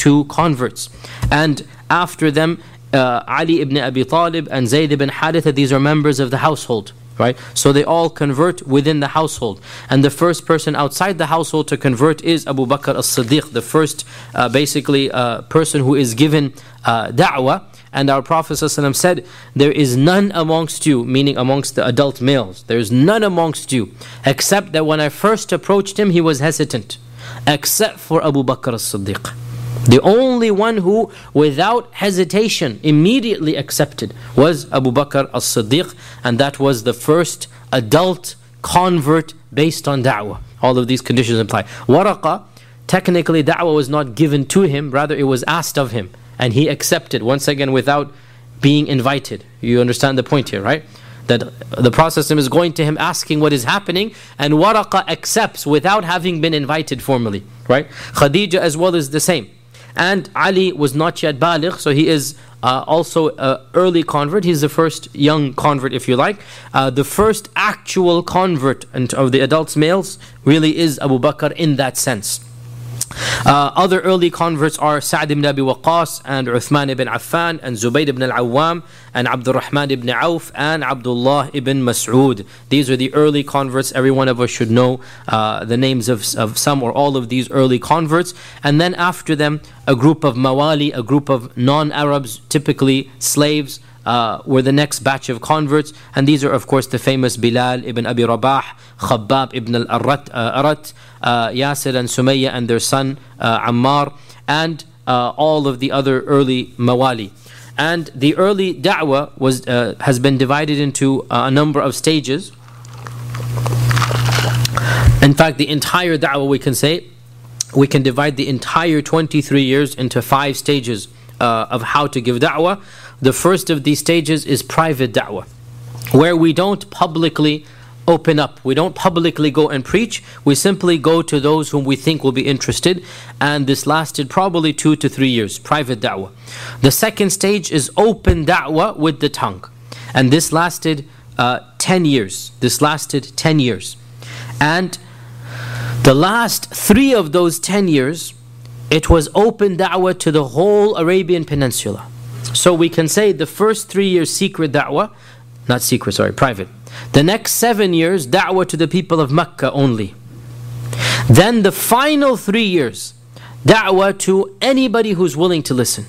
two converts. And after them, uh, Ali ibn Abi Talib and Zayd ibn Haritha, these are members of the household. Right? So they all convert within the household. And the first person outside the household to convert is Abu Bakr as-Siddiq, the first uh, basically uh, person who is given uh, da'wah. And our Prophet ﷺ said, there is none amongst you, meaning amongst the adult males, there is none amongst you, except that when I first approached him, he was hesitant. Except for Abu Bakr as-Siddiq. The only one who, without hesitation, immediately accepted was Abu Bakr as-Siddiq, and that was the first adult convert based on da'wah. All of these conditions apply. Waraqa, technically da'wah was not given to him, rather it was asked of him, and he accepted, once again without being invited. You understand the point here, right? That the Prophet is going to him asking what is happening, and Waraqa accepts without having been invited formally, right? Khadija as well is the same. And Ali was not yet baligh, so he is uh, also an early convert. He's the first young convert, if you like. Uh, the first actual convert of the adults males really is Abu Bakr in that sense. Uh, other early converts are Sa'd ibn Abi Waqqas and Uthman ibn Affan and Zubayr ibn al-Awwam and Abdul Rahman ibn Auf and Abdullah ibn Mas'ud. These are the early converts. Every one of us should know uh, the names of, of some or all of these early converts. And then after them, a group of Mawali, a group of non-Arabs, typically slaves, Uh, were the next batch of converts, and these are of course the famous Bilal ibn Abi Rabah, Khabbab ibn al-Arat, uh, Arat, uh, Yasir and Sumayya and their son uh, Ammar, and uh, all of the other early Mawali. And the early da'wah was uh, has been divided into uh, a number of stages. In fact, the entire da'wah, we can say, we can divide the entire twenty-three years into five stages uh, of how to give da'wah. The first of these stages is private da'wah, where we don't publicly open up. We don't publicly go and preach. We simply go to those whom we think will be interested. And this lasted probably two to three years, private da'wah. The second stage is open da'wah with the tongue. And this lasted uh, ten years. This lasted ten years. And the last three of those ten years, it was open da'wah to the whole Arabian Peninsula. So we can say the first three years secret da'wah, not secret, sorry, private. The next seven years da'wah to the people of Mecca only. Then the final three years da'wah to anybody who's willing to listen.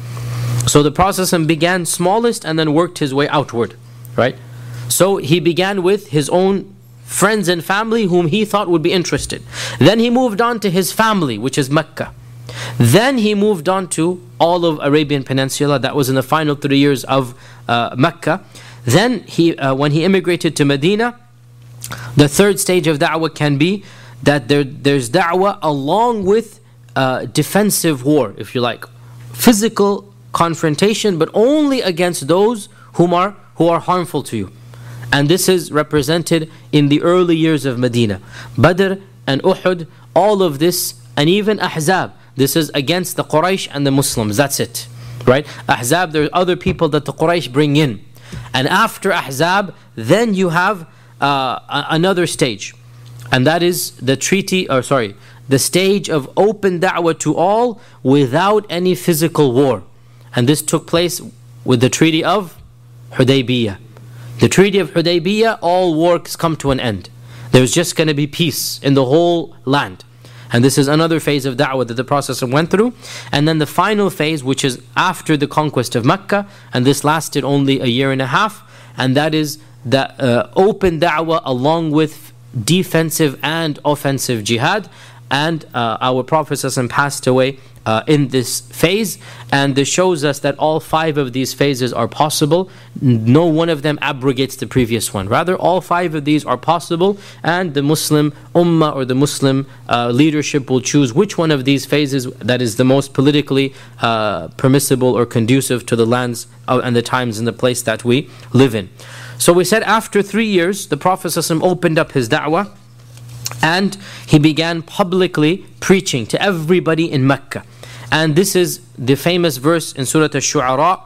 So the process began smallest and then worked his way outward, right? So he began with his own friends and family whom he thought would be interested. Then he moved on to his family, which is Mecca. Then he moved on to all of Arabian Peninsula. That was in the final three years of uh, Mecca. Then he, uh, when he immigrated to Medina, the third stage of da'wah can be that there, there's da'wah along with uh, defensive war, if you like, physical confrontation, but only against those whom are who are harmful to you. And this is represented in the early years of Medina. Badr and Uhud, all of this, and even Ahzab. This is against the Quraysh and the Muslims. That's it, right? Ahzab, there are other people that the Quraysh bring in. And after Ahzab, then you have uh, another stage. And that is the treaty, or sorry, the stage of open da'wah to all without any physical war. And this took place with the treaty of Hudaybiyah. The treaty of Hudaybiyah, all wars come to an end. There's just going to be peace in the whole land. And this is another phase of da'wah that the Prophet went through. And then the final phase, which is after the conquest of Mecca, and this lasted only a year and a half, and that is the uh, open da'wah along with defensive and offensive jihad. And uh, our Prophet passed away uh, in this phase, and this shows us that all five of these phases are possible. No one of them abrogates the previous one. Rather, all five of these are possible, and the Muslim ummah or the Muslim uh, leadership will choose which one of these phases that is the most politically uh, permissible or conducive to the lands and the times and the place that we live in. So we said after three years, the Prophet ﷺ opened up his da'wah, and he began publicly preaching to everybody in Mecca. And this is the famous verse in Surah Ash-Shu'ara,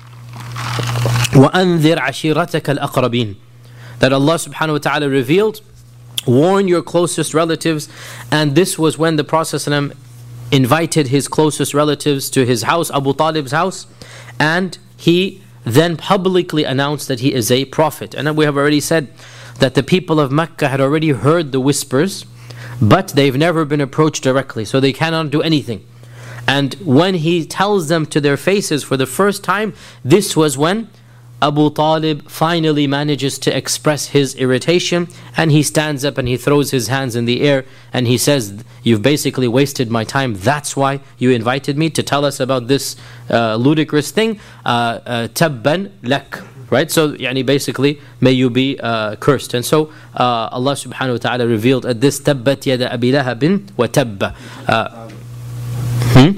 وَأَنذِرْ عَشِيرَتَكَ الْأَقْرَبِينَ, that Allah subhanahu wa ta'ala revealed, warn your closest relatives. And this was when the Prophet ﷺ invited his closest relatives to his house, Abu Talib's house, and he then publicly announced that he is a prophet. And we have already said that the people of Mecca had already heard the whispers, but they've never been approached directly, so they cannot do anything. And when he tells them to their faces for the first time, this was when Abu Talib finally manages to express his irritation, and he stands up and he throws his hands in the air and he says, you've basically wasted my time. That's why you invited me to tell us about this uh, ludicrous thing. uh, uh, Tabban lak. Right? So, yani basically, may you be uh, cursed. And so, uh, Allah subhanahu wa ta'ala revealed at this, Tabbat yada Abi Lahabin wa tabba. Uh, Hmm?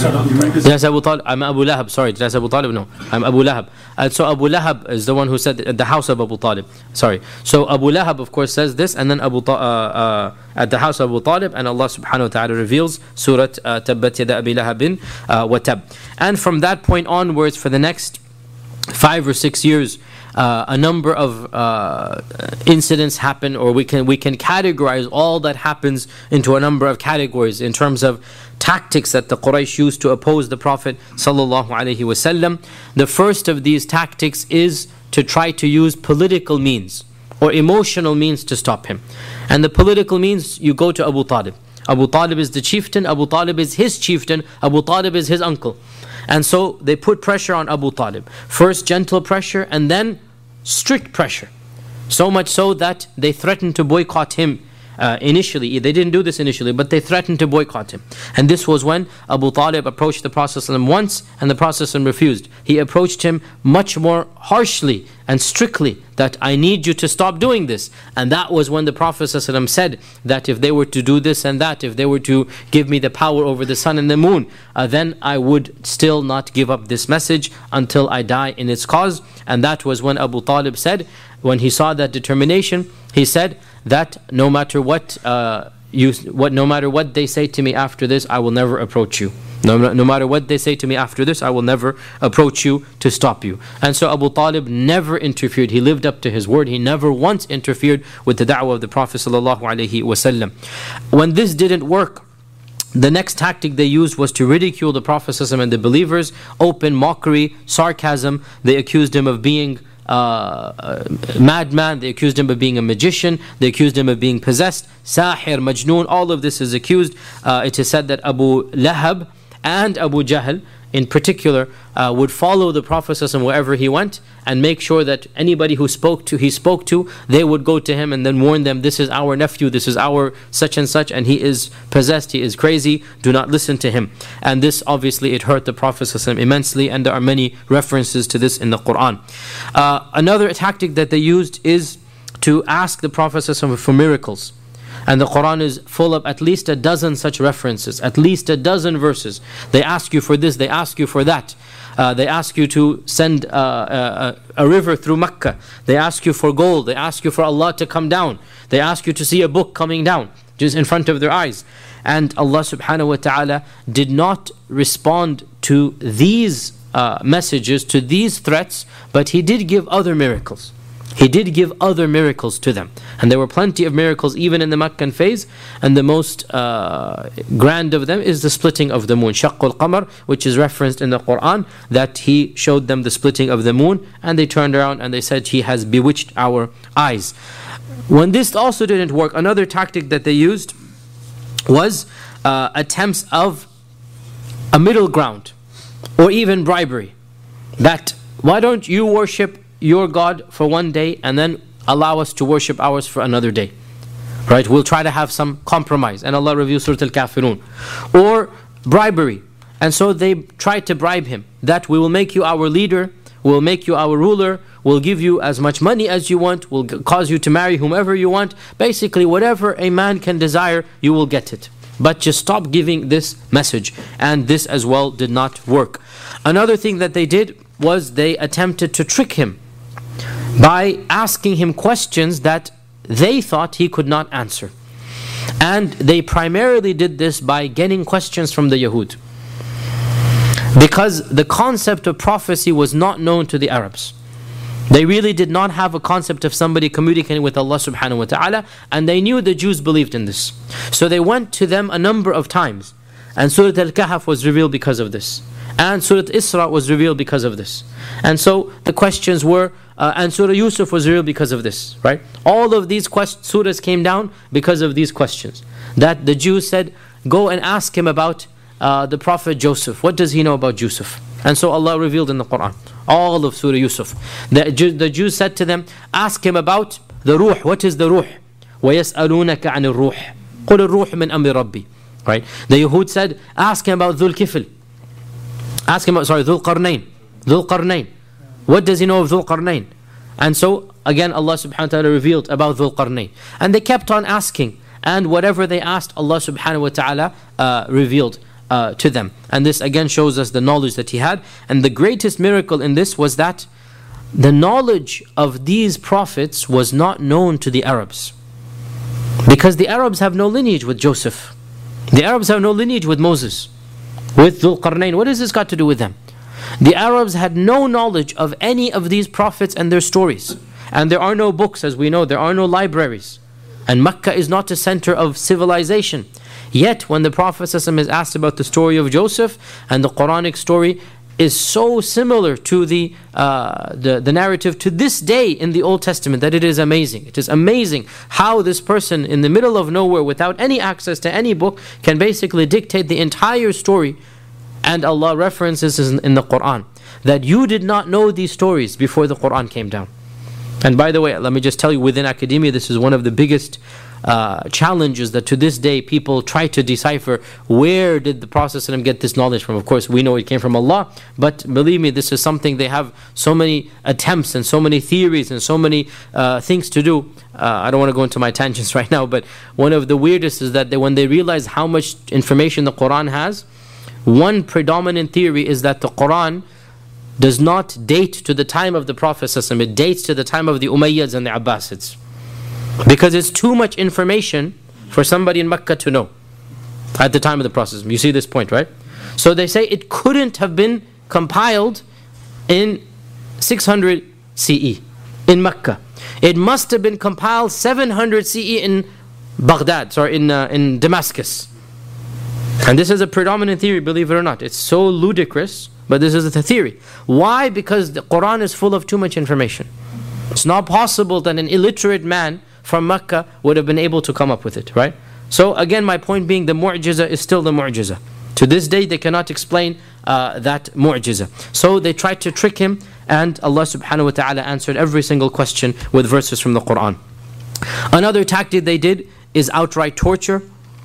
Did I say Abu Talib? I'm Abu Lahab, sorry. Did I say Abu Talib? No, I'm Abu Lahab. Uh, so Abu Lahab is the one who said at the house of Abu Talib. Sorry. So Abu Lahab, of course, says this, and then Abu Ta- uh, uh, at the house of Abu Talib, and Allah subhanahu wa ta'ala reveals Surah uh, Tabbat Yada Abi Lahabin uh, wa Tab. And from that point onwards, for the next five or six years, uh, a number of uh, incidents happen, or we can we can categorize all that happens into a number of categories in terms of tactics that the Quraysh used to oppose the Prophet sallallahu alaihi wasallam. The first of these tactics is to try to use political means or emotional means to stop him. And the political means, you go to Abu Talib. Abu Talib is the chieftain, Abu Talib is his chieftain, Abu Talib is his uncle. And so they put pressure on Abu Talib. First gentle pressure and then strict pressure. So much so that they threatened to boycott him uh, initially. They didn't do this initially, but they threatened to boycott him. And this was when Abu Talib approached the Prophet ﷺ once and the Prophet ﷺ refused. He approached him much more harshly and strictly, that I need you to stop doing this. And that was when the Prophet ﷺ said that if they were to do this and that, if they were to give me the power over the sun and the moon, uh, then I would still not give up this message until I die in its cause. And that was when Abu Talib said, when he saw that determination, he said that no matter what uh, you, what no matter what they say to me after this, I will never approach you. No, no matter what they say to me after this, I will never approach you to stop you. And so Abu Talib never interfered. He lived up to his word. He never once interfered with the da'wah of the Prophet sallallahu alaihi wasallam. When this didn't work, the next tactic they used was to ridicule the Prophet sallallahu alaihi wasallam and the believers, open mockery, sarcasm. They accused him of being Uh, a madman, they accused him of being a magician, they accused him of being possessed, sahir, majnoon, all of this is accused. Uh, it is said that Abu Lahab and Abu Jahl in particular uh, would follow the Prophet ﷺ wherever he went and make sure that anybody who spoke to he spoke to, they would go to him and then warn them, this is our nephew, this is our such and such, and he is possessed, he is crazy, do not listen to him. And this obviously it hurt the Prophet ﷺ immensely, and there are many references to this in the Quran. Uh, another tactic that they used is to ask the Prophet ﷺ for miracles. And the Quran is full of at least a dozen such references, at least a dozen verses. They ask you for this, they ask you for that. Uh, they ask you to send uh, a, a river through Mecca. They ask you for gold. They ask you for Allah to come down. They ask you to see a book coming down just in front of their eyes. And Allah subhanahu wa ta'ala did not respond to these uh, messages, to these threats, but He did give other miracles. He did give other miracles to them. And there were plenty of miracles even in the Meccan phase. And the most uh, grand of them is the splitting of the moon. Shaqqul Qamar, which is referenced in the Quran, that He showed them the splitting of the moon. And they turned around and they said, He has bewitched our eyes. When this also didn't work, another tactic that they used was uh, attempts of a middle ground, or even bribery. That, why don't you worship your God for one day and then allow us to worship ours for another day, right? We'll try to have some compromise, and Allah reveals Surah Al-Kafirun. Or bribery, and so they tried to bribe him, that we will make you our leader, we'll make you our ruler, we'll give you as much money as you want, we'll cause you to marry whomever you want. Basically whatever a man can desire, you will get it. But just stop giving this message. And this as well did not work. Another thing that they did was they attempted to trick him by asking him questions that they thought he could not answer. And they primarily did this by getting questions from the Yahud. Because the concept of prophecy was not known to the Arabs. They really did not have a concept of somebody communicating with Allah subhanahu wa ta'ala, and they knew the Jews believed in this. So they went to them a number of times And Surah Al-Kahf was revealed because of this. And Surah Isra was revealed because of this. And so the questions were, uh, and Surah Yusuf was revealed because of this, right? All of these quest- surahs came down because of these questions. That the Jews said, go and ask him about uh, the Prophet Joseph. What does he know about Joseph? And so Allah revealed in the Quran, all of Surah Yusuf. The, Jew, the Jews said to them, ask him about the Ruh. What is the Ruh? وَيَسْأَلُونَكَ عَنِ الرُّوحِ قُلِ الرُّوحِ مِنْ أَمْرِ رَبِّي. Right? The Yahud said, ask him about Dhul Kifl. Ask him about, sorry, Dhul Qarnayn. Dhul Qarnayn. What does he know of Dhul Qarnayn? And so, again, Allah subhanahu wa ta'ala revealed about Dhul Qarnayn. And they kept on asking. And whatever they asked, Allah subhanahu wa ta'ala uh, revealed uh, to them. And this again shows us the knowledge that he had. And the greatest miracle in this was that the knowledge of these prophets was not known to the Arabs. Because the Arabs have no lineage with Joseph. The Arabs have no lineage with Moses, with Dhul Qarnayn. What has this got to do with them? The Arabs had no knowledge of any of these prophets and their stories. And there are no books, as we know, there are no libraries. And Mecca is not a center of civilization. Yet, when the Prophet ﷺ is asked about the story of Joseph, and the Quranic story is so similar to the, uh, the, the narrative to this day in the Old Testament that it is amazing. It is amazing how this person in the middle of nowhere without any access to any book can basically dictate the entire story. And Allah references in, in the Quran that you did not know these stories before the Quran came down. And by the way, let me just tell you, within academia, this is one of the biggest uh, challenges that to this day people try to decipher. Where did the Prophet ﷺ get this knowledge from? Of course, we know it came from Allah, but believe me, this is something they have so many attempts and so many theories and so many uh, things to do. Uh, I don't want to go into my tangents right now, but one of the weirdest is that they, when they realize how much information the Quran has, one predominant theory is that the Quran does not date to the time of the Prophet ﷺ. It dates to the time of the Umayyads and the Abbasids. Because it's too much information for somebody in Mecca to know at the time of the Prophet. You see this point, right? So they say it couldn't have been compiled in six hundred C E in Mecca. It must have been compiled seven hundred C E in Baghdad, sorry, in, uh, in Damascus. And this is a predominant theory, believe it or not. It's so ludicrous, but this is the theory. Why? Because the Quran is full of too much information. It's not possible that an illiterate man from Mecca would have been able to come up with it, right? So again, my point being, the mu'jiza is still the mu'jiza. To this day, they cannot explain uh, that mu'jiza. So they tried to trick him, and Allah subhanahu wa ta'ala answered every single question with verses from the Quran. Another tactic they did is outright torture.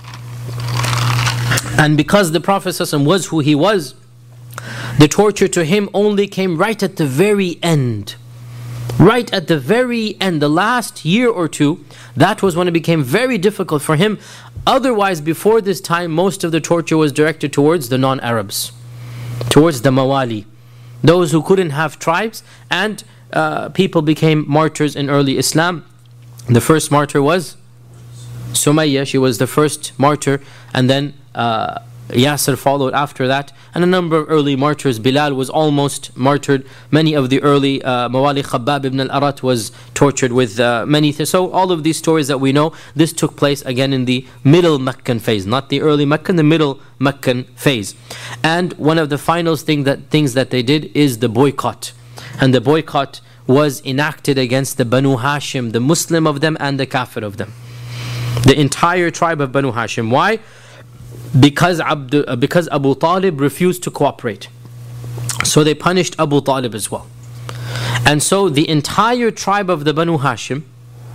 And because the Prophet ﷺ was who he was, the torture to him only came right at the very end. Right at the very end, the last year or two, that was when it became very difficult for him. Otherwise, before this time, most of the torture was directed towards the non-Arabs, towards the Mawali, those who couldn't have tribes, and uh, people became martyrs in early Islam. The first martyr was Sumayya. She was the first martyr, and then uh, Yasir followed after that, and a number of early martyrs. Bilal was almost martyred. Many of the early uh, Mawali, Khabbab ibn al-Arat was tortured with uh, many things. So all of these stories that we know, this took place again in the middle Meccan phase, not the early Meccan, the middle Meccan phase. And one of the final thing that, things that they did is the boycott. And the boycott was enacted against the Banu Hashim, the Muslim of them and the Kafir of them. The entire tribe of Banu Hashim. Why? Because, Abdu, uh, because Abu Talib refused to cooperate. So they punished Abu Talib as well. And so the entire tribe of the Banu Hashim,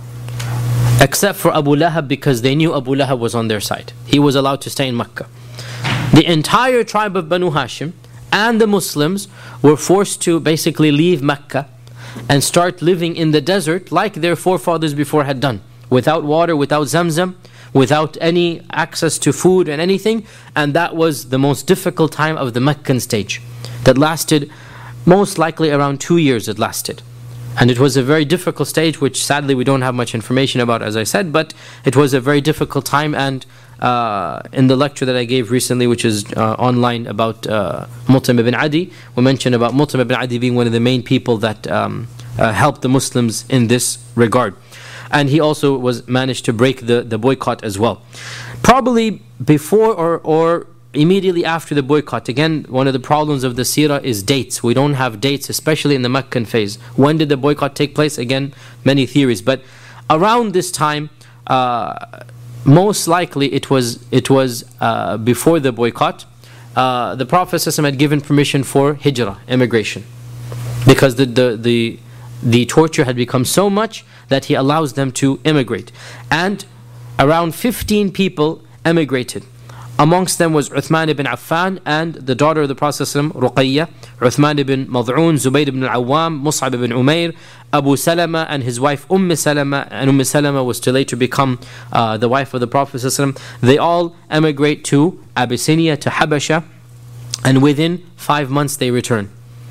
except for Abu Lahab, because they knew Abu Lahab was on their side, he was allowed to stay in Mecca. The entire tribe of Banu Hashim and the Muslims were forced to basically leave Mecca and start living in the desert like their forefathers before had done, without water, without Zamzam, without any access to food and anything. And that was the most difficult time of the Meccan stage, that lasted most likely around two years it lasted. And it was a very difficult stage, which sadly we don't have much information about, as I said, but it was a very difficult time. And uh, in the lecture that I gave recently, which is uh, online about uh, Mu'tam ibn Adi, we mentioned about Mu'tam ibn Adi being one of the main people that um, uh, helped the Muslims in this regard. And he also was managed to break the, the boycott as well. Probably before or, or immediately after the boycott. Again, one of the problems of the seerah is dates. We don't have dates, especially in the Meccan phase. When did the boycott take place? Again, many theories. But around this time, uh, most likely it was it was uh, before the boycott. Uh, the Prophet ﷺ had given permission for hijrah, immigration, because the, the the the torture had become so much that he allows them to immigrate. And around fifteen people emigrated. Amongst them was Uthman ibn Affan and the daughter of the Prophet ﷺ, Ruqayya, Uthman ibn Mad'un, Zubayr ibn al-Awwam, Mus'ab ibn Umair, Abu Salama and his wife Umm Salama, and Umm Salama was to later become uh, the wife of the Prophet ﷺ. They all emigrate to Abyssinia, to Habasha, and within five months they return.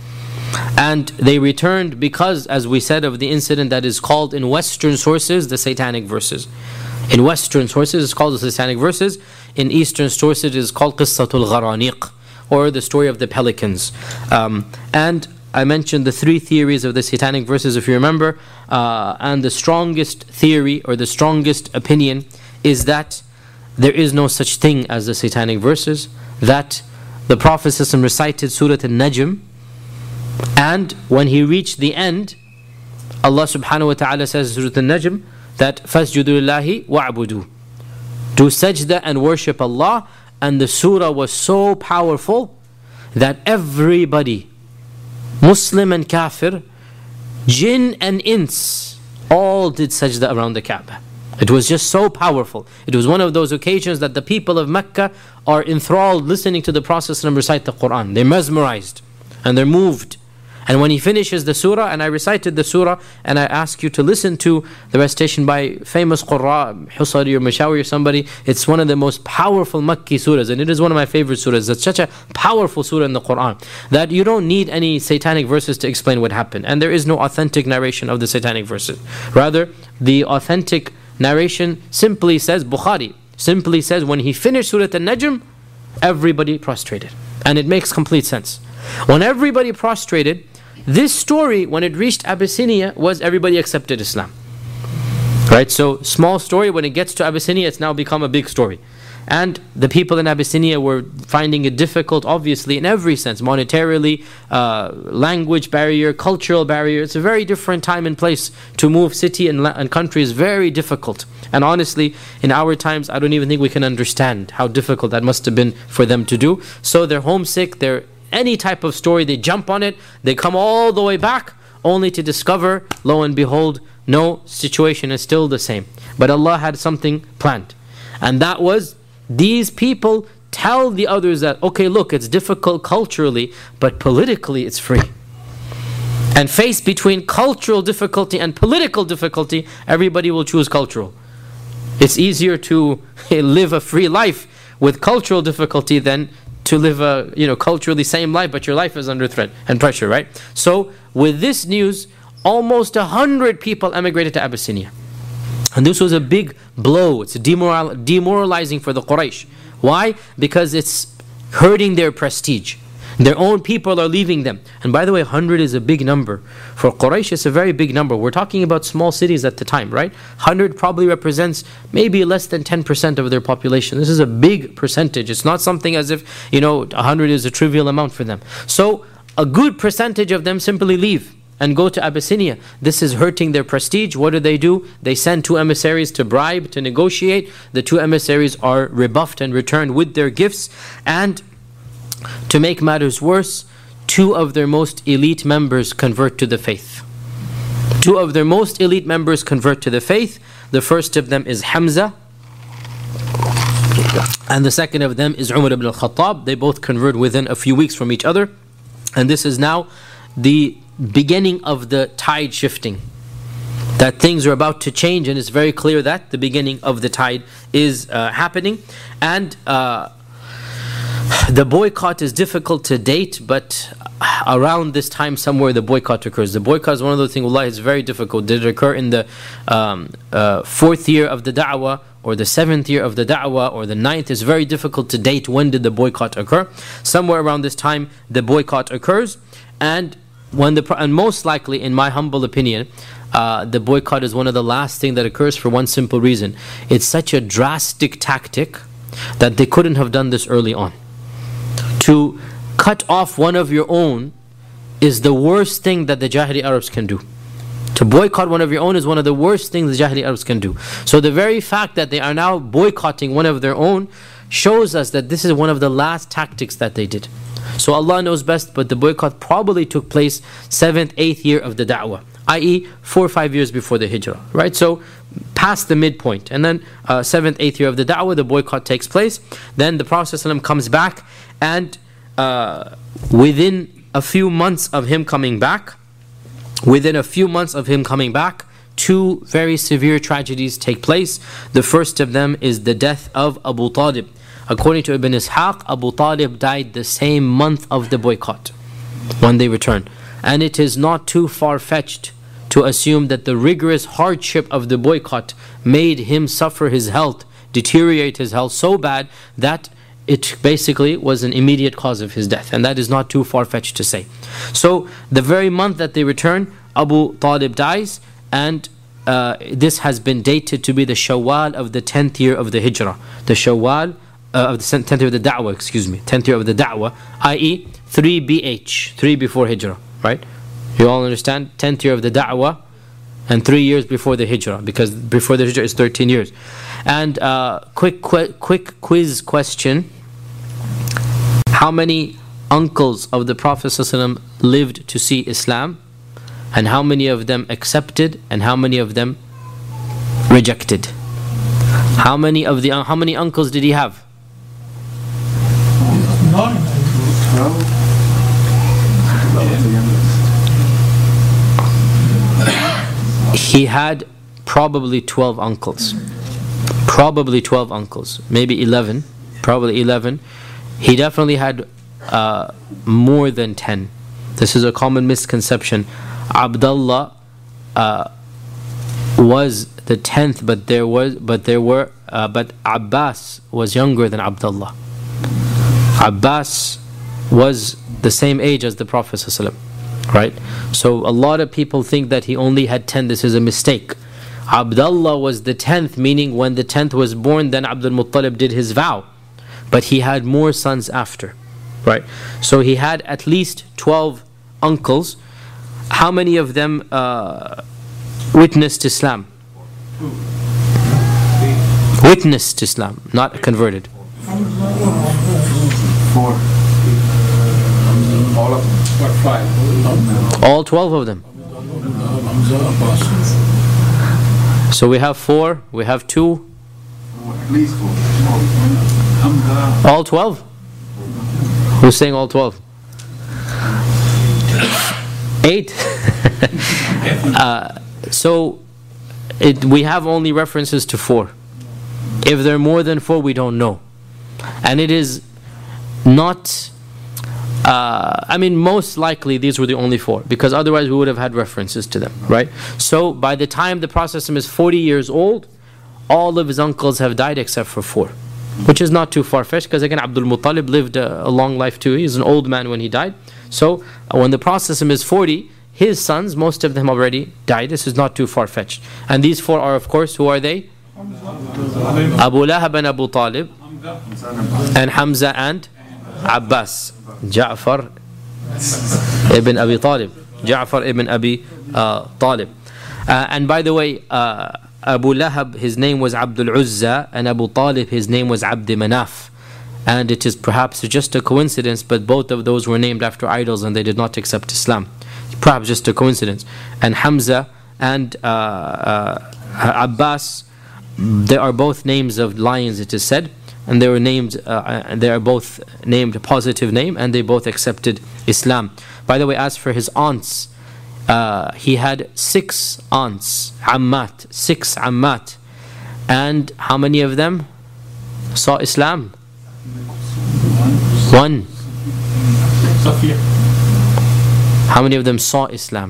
And they returned because, as we said, of the incident that is called in Western sources the Satanic Verses. In Western sources it's called the Satanic Verses. In Eastern sources it is called Qissatul Gharaniq, or the story of the pelicans. Um, and I mentioned the three theories of the Satanic Verses, if you remember. Uh, and the strongest theory, or the strongest opinion, is that there is no such thing as the Satanic Verses. That the Prophet ﷺ recited Surah Al-Najm, and when he reached the end, Allah subhanahu wa ta'ala says in Surah Al-Najm that فَاسْجُدُوا لِلَّهِ وَاعْبُدُوا, do sajda and worship Allah. And the surah was so powerful that everybody, Muslim and Kafir, jinn and ins, all did sajda around the Kaaba. It was just so powerful. It was one of those occasions that the people of Mecca are enthralled listening to the Prophet recite the Quran. They're mesmerized and they're moved. And when he finishes the surah, and I recited the surah, and I ask you to listen to the recitation by famous Qurra, Husari or Mashawi or somebody, it's one of the most powerful Makki surahs, and it is one of my favorite surahs. It's such a powerful surah in the Quran that you don't need any satanic verses to explain what happened. And there is no authentic narration of the satanic verses. Rather, the authentic narration simply says, Bukhari simply says, when he finished Surah Al-Najm, everybody prostrated. And it makes complete sense. When everybody prostrated, this story, when it reached Abyssinia, was everybody accepted Islam. Right? So, small story, when it gets to Abyssinia, it's now become a big story. And the people in Abyssinia were finding it difficult, obviously, in every sense, monetarily, uh, language barrier, cultural barrier. It's a very different time and place to move. City and, la- and country is very difficult. And honestly, in our times, I don't even think we can understand how difficult that must have been for them to do. So they're homesick, they're any type of story, they jump on it, they come all the way back, only to discover, lo and behold, no, situation is still the same. But Allah had something planned. And that was, these people tell the others that, okay, look, it's difficult culturally, but politically it's free. And faced between cultural difficulty and political difficulty, everybody will choose cultural. It's easier to live a free life with cultural difficulty than to live a, you know, culturally same life, but your life is under threat and pressure, right? So with this news, almost a hundred people emigrated to Abyssinia. And this was a big blow. It's demoral, demoralizing for the Quraysh. Why? Because it's hurting their prestige. Their own people are leaving them. And by the way, one hundred is a big number. For Quraysh, it's a very big number. We're talking about small cities at the time, right? one hundred probably represents maybe less than ten percent of their population. This is a big percentage. It's not something as if, you know, one hundred is a trivial amount for them. So, a good percentage of them simply leave and go to Abyssinia. This is hurting their prestige. What do they do? They send two emissaries to bribe, to negotiate. The two emissaries are rebuffed and returned with their gifts. And to make matters worse, two of their most elite members convert to the faith. Two of their most elite members convert to the faith. The first of them is Hamza, and the second of them is Umar ibn al-Khattab. They both convert within a few weeks from each other. And this is now the beginning of the tide shifting. That things are about to change, and it's very clear that the beginning of the tide is uh, happening. And uh, the boycott is difficult to date, but around this time somewhere the boycott occurs. The boycott is one of those things, wallahi, it's very difficult. Did it occur in the um, uh, fourth year of the da'wah, or the seventh year of the da'wah, or the ninth? It's very difficult to date when did the boycott occur. Somewhere around this time the boycott occurs. And when the and most likely, in my humble opinion, uh, the boycott is one of the last things that occurs for one simple reason. It's such a drastic tactic that they couldn't have done this early on. to cut off one of your own is the worst thing that the Jahili Arabs can do. To boycott one of your own is one of the worst things the Jahili Arabs can do. So the very fact that they are now boycotting one of their own shows us that this is one of the last tactics that they did. So Allah knows best, but the boycott probably took place seventh, eighth year of the da'wah, that is four or five years before the hijrah, right? So past the midpoint, and then uh, seventh, eighth year of the da'wah, the boycott takes place. Then the Prophet ﷺ comes back, and uh, within a few months of him coming back, within a few months of him coming back, two very severe tragedies take place. The first of them is the death of Abu Talib. According to Ibn Ishaq, Abu Talib died the same month of the boycott when they returned. And it is not too far-fetched to assume that the rigorous hardship of the boycott made him suffer his health, deteriorate his health so bad that it basically was an immediate cause of his death. And that is not too far-fetched to say. So the very month that they return, Abu Talib dies, and uh, this has been dated to be the Shawwal of the tenth year of the Hijrah. The Shawwal uh, of the tenth year of the Da'wah, excuse me, tenth year of the Da'wah, that is three B H, three before Hijrah, right? You all understand? tenth year of the Da'wah and three years before the Hijrah, because before the Hijrah is thirteen years. And uh, quick, qu quick quiz question. How many uncles of the Prophet ﷺ lived to see Islam? And how many of them accepted and how many of them rejected? How many of the uh, how many uncles did he have? He had probably twelve uncles. Probably twelve uncles. Maybe eleven. Probably eleven. He definitely had uh, more than ten. This is a common misconception. Abdullah uh, was the tenth, but there was, but there were, uh, but Abbas was younger than Abdullah. Abbas was the same age as the Prophet ﷺ, right? So a lot of people think that he only had ten. This is a mistake. Abdullah was the tenth, meaning when the tenth was born, then Abdul Muttalib did his vow. But he had more sons after, right? So he had at least twelve uncles. How many of them uh, witnessed Islam? Witnessed Islam, not converted. Four. All of them. What, five? All twelve of them. So we have four, we have two. At least four. All twelve? Who's saying all twelve? Eight? uh, so it, we have only references to four. If there are more than four, we don't know. And it is not, uh, I mean, most likely these were the only four, because otherwise we would have had references to them, right? So by the time the Prophet is forty years old, all of his uncles have died except for four, which is not too far-fetched, because again, Abdul Muttalib lived a, a long life too. He's an old man when he died. So uh, when the Prophet is forty, his sons, most of them already died. This is not too far-fetched. And these four are, of course, who are they? Abu Lahab and Abu Talib, and Hamza and Abbas. Ja'far ibn Abi Talib. Ja'far ibn Abi uh, Talib. Uh, and by the way, uh, Abu Lahab, his name was Abdul Uzza, and Abu Talib, his name was Abd Manaf. And it is perhaps just a coincidence, but both of those were named after idols and they did not accept Islam. Perhaps just a coincidence. And Hamza and uh, uh, Abbas, they are both names of lions, it is said, and they were named. Uh, they are both named a positive name, and they both accepted Islam. By the way, as for his aunts, uh, he had six aunts, ammat, six ammat, and how many of them saw Islam? One. How many of them saw Islam?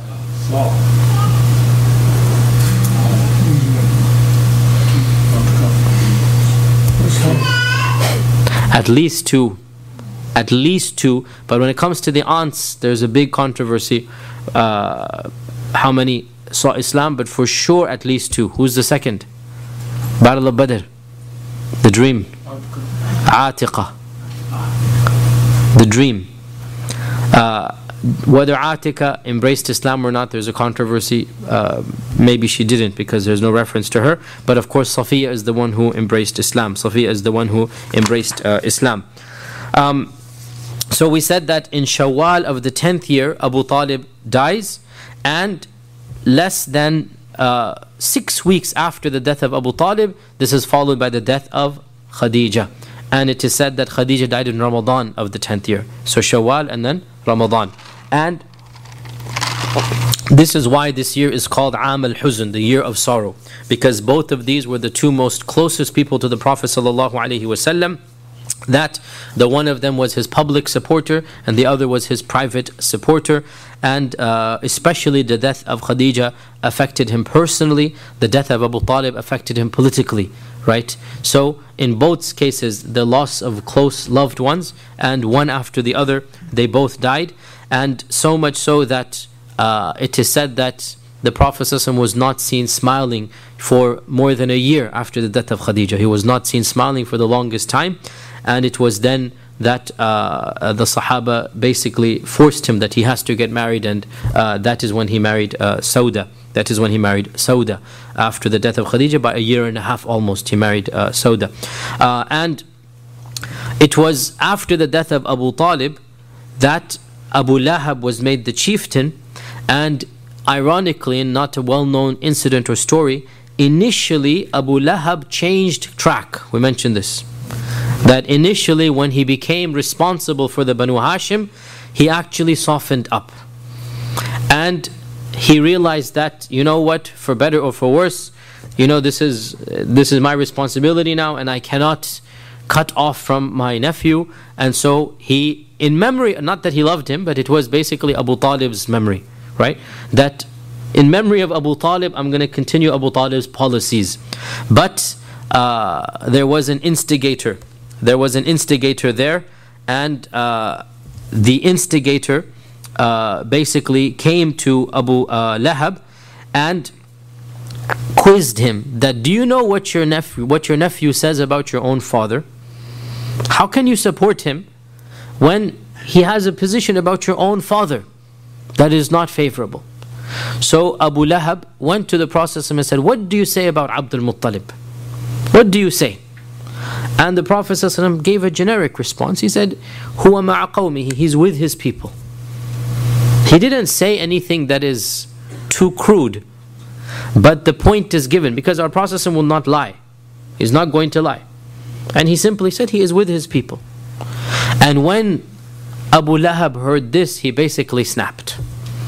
At least two. At least two. But when it comes to the aunts, there's a big controversy. Uh, how many saw Islam? But for sure, at least two. Who's the second? Battle of Badr. The dream. Atiqah. the dream. Uh, whether Atika embraced Islam or not, there's a controversy. Uh, maybe she didn't because there's no reference to her. But of course, Safiya is the one who embraced Islam. Safiya is the one who embraced uh, Islam. Um, so we said that in Shawwal of the tenth year, Abu Talib dies, and less than uh, six weeks after the death of Abu Talib, this is followed by the death of Khadija. And it is said that Khadija died in Ramadan of the tenth year. So Shawwal and then Ramadan. And this is why this year is called Am al-Huzn, the year of sorrow. Because both of these were the two most closest people to the Prophet ﷺ. That the one of them was his public supporter and the other was his private supporter. And uh, especially the death of Khadija affected him personally. The death of Abu Talib affected him politically. Right? So in both cases, the loss of close loved ones, and one after the other, they both died. And so much so that uh, it is said that the Prophet ﷺ was not seen smiling for more than a year after the death of Khadija. He was not seen smiling for the longest time. And it was then that uh, the Sahaba basically forced him that he has to get married, and uh, that is when he married uh, Sauda. That is when he married Sauda. After the death of Khadija, by a year and a half almost, he married uh, Sauda. Uh, and it was after the death of Abu Talib that Abu Lahab was made the chieftain. And ironically, and not a well-known incident or story, initially Abu Lahab changed track. We mentioned this. That initially when he became responsible for the Banu Hashim, he actually softened up. And he realized that, you know what, for better or for worse, you know, this is this is my responsibility now, and I cannot cut off from my nephew. And so he, in memory, not that he loved him, but it was basically Abu Talib's memory, right? That in memory of Abu Talib, I'm going to continue Abu Talib's policies. But uh, there was an instigator. There was an instigator there, and uh, the instigator uh, basically came to Abu uh, Lahab and quizzed him that, do you know what your nephew what your nephew says about your own father? How can you support him when he has a position about your own father that is not favorable? So Abu Lahab went to the Prophet and said, what do you say about Abdul Muttalib? What do you say? And the Prophet ﷺ gave a generic response. He said, Huwa ma'a qawmihi, he's with his people. He didn't say anything that is too crude, but the point is given, because our Prophet ﷺ will not lie. He's not going to lie. And he simply said he is with his people. And when Abu Lahab heard this, he basically snapped.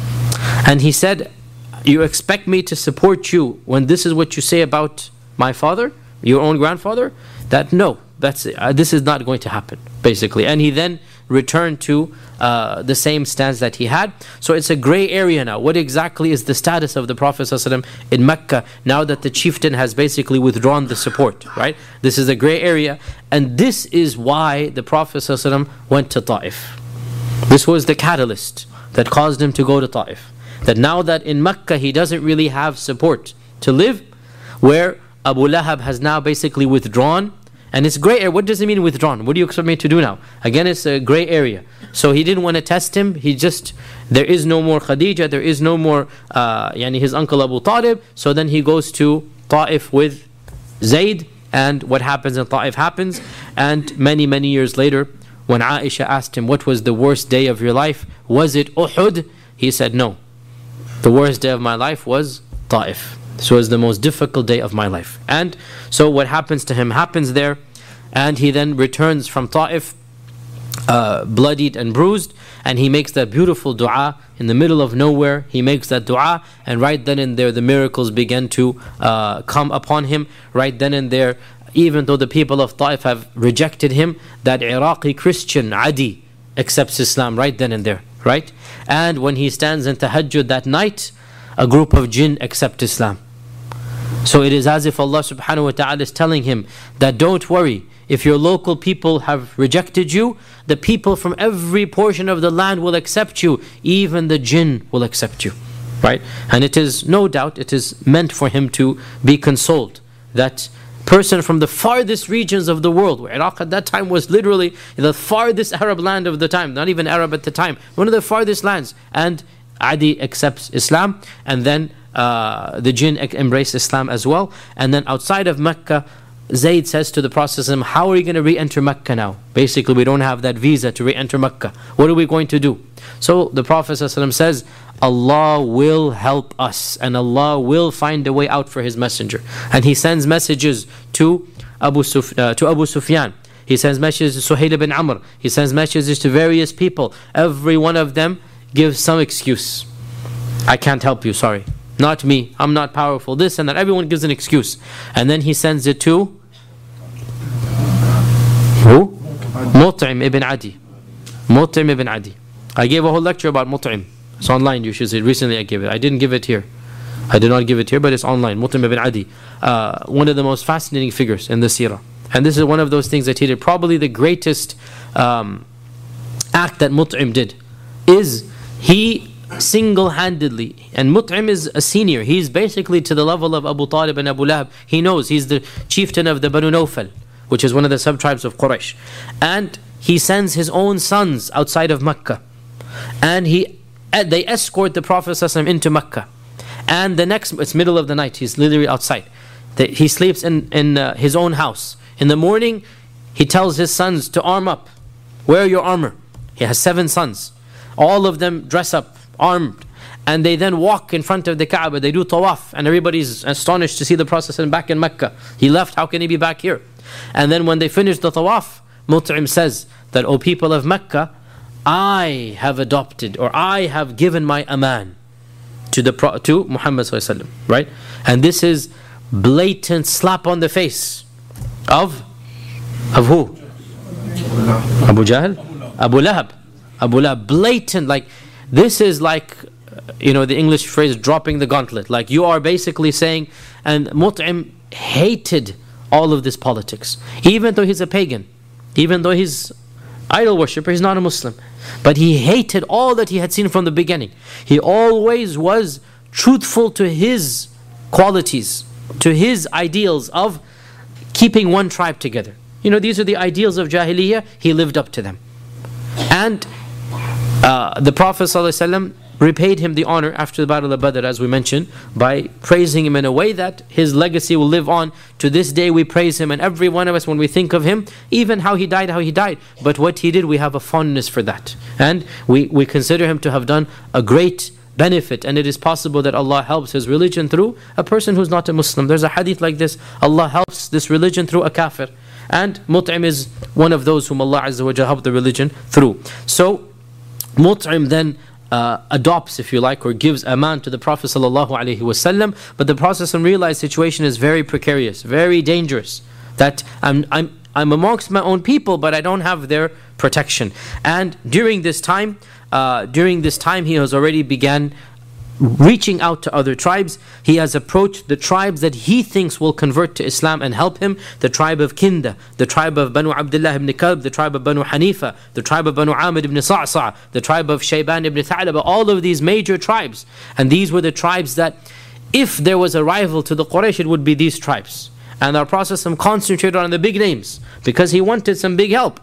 And he said, you expect me to support you when this is what you say about my father, your own grandfather? That no, that's uh, this is not going to happen, basically. And he then returned to uh, the same stance that he had. So it's a gray area now. What exactly is the status of the Prophet ﷺ in Mecca now that the chieftain has basically withdrawn the support, right? This is a gray area, and this is why the Prophet ﷺ went to Ta'if. This was the catalyst that caused him to go to Ta'if. That now that in Mecca he doesn't really have support to live, where Abu Lahab has now basically withdrawn. And it's gray area. What does it mean withdrawn? What do you expect me to do now? Again, it's a gray area. So he didn't want to test him. He just, there is no more Khadija, there is no more uh, yani his uncle Abu Talib. So then he goes to Ta'if with Zayd, and what happens in Ta'if happens. And many, many years later, when Aisha asked him, what was the worst day of your life? Was it Uhud? He said, no. The worst day of my life was Ta'if. This was the most difficult day of my life. And so what happens to him happens there, and he then returns from Ta'if uh, bloodied and bruised, and he makes that beautiful dua in the middle of nowhere. He makes that dua, and right then and there the miracles begin to uh, come upon him. Right then and there, even though the people of Ta'if have rejected him, that Iraqi Christian Adi accepts Islam right then and there, right? And when he stands in tahajjud that night, a group of jinn accept Islam. So it is as if Allah subhanahu wa ta'ala is telling him that don't worry, if your local people have rejected you, the people from every portion of the land will accept you, even the jinn will accept you, right? And it is no doubt, it is meant for him to be consoled that person from the farthest regions of the world, where Iraq at that time was literally the farthest Arab land of the time, not even Arab at the time, one of the farthest lands. And Adi accepts Islam, and then uh, the jinn embrace Islam as well. And then outside of Mecca, Zayd says to the Prophet, how are you going to re-enter Mecca now? Basically, we don't have that visa to re-enter Mecca. What are we going to do? So the Prophet says, Allah will help us, and Allah will find a way out for His messenger. And He sends messages to Abu, Suf- uh, to Abu Sufyan. He sends messages to Suhail ibn Amr. He sends messages to various people. Every one of them gives some excuse. I can't help you, sorry. Not me, I'm not powerful, this and that. Everyone gives an excuse. And then he sends it to who? Mut'im ibn Adi. Mut'im ibn Adi. I gave a whole lecture about Mut'im. It's online, you should see. Recently I gave it. I didn't give it here. I did not give it here, but it's online. Mut'im ibn Adi. Uh, one of the most fascinating figures in the seerah. And this is one of those things that he did. Probably the greatest um, act that Mut'im did is he single-handedly, and Mut'im is a senior. He's basically to the level of Abu Talib and Abu Lahab. He knows. He's the chieftain of the Banu Nawfal, which is one of the sub-tribes of Quraysh. And he sends his own sons outside of Mecca. And he, they escort the Prophet ﷺ into Mecca. And the next, it's middle of the night, he's literally outside. He sleeps in, in uh, his own house. In the morning, he tells his sons to arm up. Wear your armor. He has seven sons. All of them dress up, armed. And they then walk in front of the Kaaba. They do tawaf. And everybody's astonished to see the Prophet back in Mecca. He left, how can he be back here? And then when they finish the tawaf, Mut'im says that, O people of Mecca, I have adopted, or I have given my aman to the to Muhammad sallallahu alaihi wasallam, right? And this is blatant slap on the face of of who? Abu Jahl, Abu Lahab, Abu Lahab. Blatant, like this is like, you know, the English phrase dropping the gauntlet. Like you are basically saying, and Mut'im hated all of this politics, even though he's a pagan, even though he's idol worshipper, he's not a Muslim. But he hated all that he had seen from the beginning. He always was truthful to his qualities, to his ideals of keeping one tribe together. You know, these are the ideals of Jahiliyyah. He lived up to them. And uh, the Prophet ﷺ repaid him the honor after the Battle of Badr, as we mentioned, by praising him in a way that his legacy will live on. To this day we praise him, and every one of us, when we think of him, even how he died, how he died, but what he did, we have a fondness for that. And we, we consider him to have done a great benefit, and it is possible that Allah helps His religion through a person who's not a Muslim. There's a hadith like this, Allah helps this religion through a kafir. And Mut'im is one of those whom Allah Azza wa Jalla helped the religion through. So Mut'im then Uh, adopts, if you like, or gives aman to the Prophet sallallahu alaihi wasallam. But the Prophet realized the situation is very precarious, very dangerous. That I'm, I'm, I'm amongst my own people, but I don't have their protection. And during this time, uh, during this time, he has already began reaching out to other tribes. He has approached the tribes that he thinks will convert to Islam and help him. The tribe of Kinda, the tribe of Banu Abdullah ibn Kalb, the tribe of Banu Hanifa, the tribe of Banu Amir ibn Sa'sa', the tribe of Shayban ibn Tha'laba, all of these major tribes. And these were the tribes that, if there was a rival to the Quraysh, it would be these tribes. And our Prophet concentrated on the big names because he wanted some big help.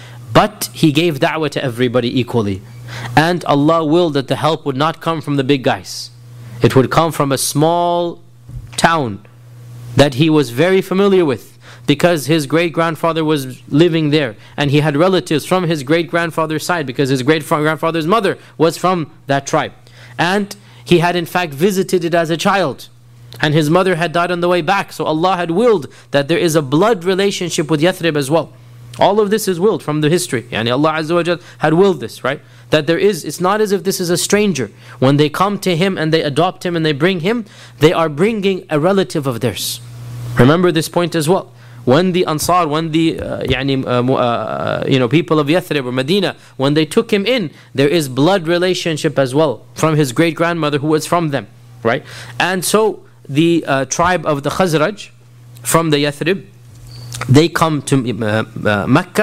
But he gave da'wah to everybody equally. And Allah willed that the help would not come from the big guys. It would come from a small town that he was very familiar with, because his great-grandfather was living there, and he had relatives from his great-grandfather's side, because his great-grandfather's mother was from that tribe. And he had in fact visited it as a child, and his mother had died on the way back. So Allah had willed that there is a blood relationship with Yathrib as well. All of this is willed from the history. Yani Allah Azza wa Jal had willed this, right? That there is, it's not as if this is a stranger. When they come to him and they adopt him and they bring him, they are bringing a relative of theirs. Remember this point as well. When the Ansar, when the uh, yani, uh, uh, you know, people of Yathrib or Medina, when they took him in, there is blood relationship as well from his great-grandmother who was from them, right? And so the uh, tribe of the Khazraj from the Yathrib, they come to uh, uh, Mecca,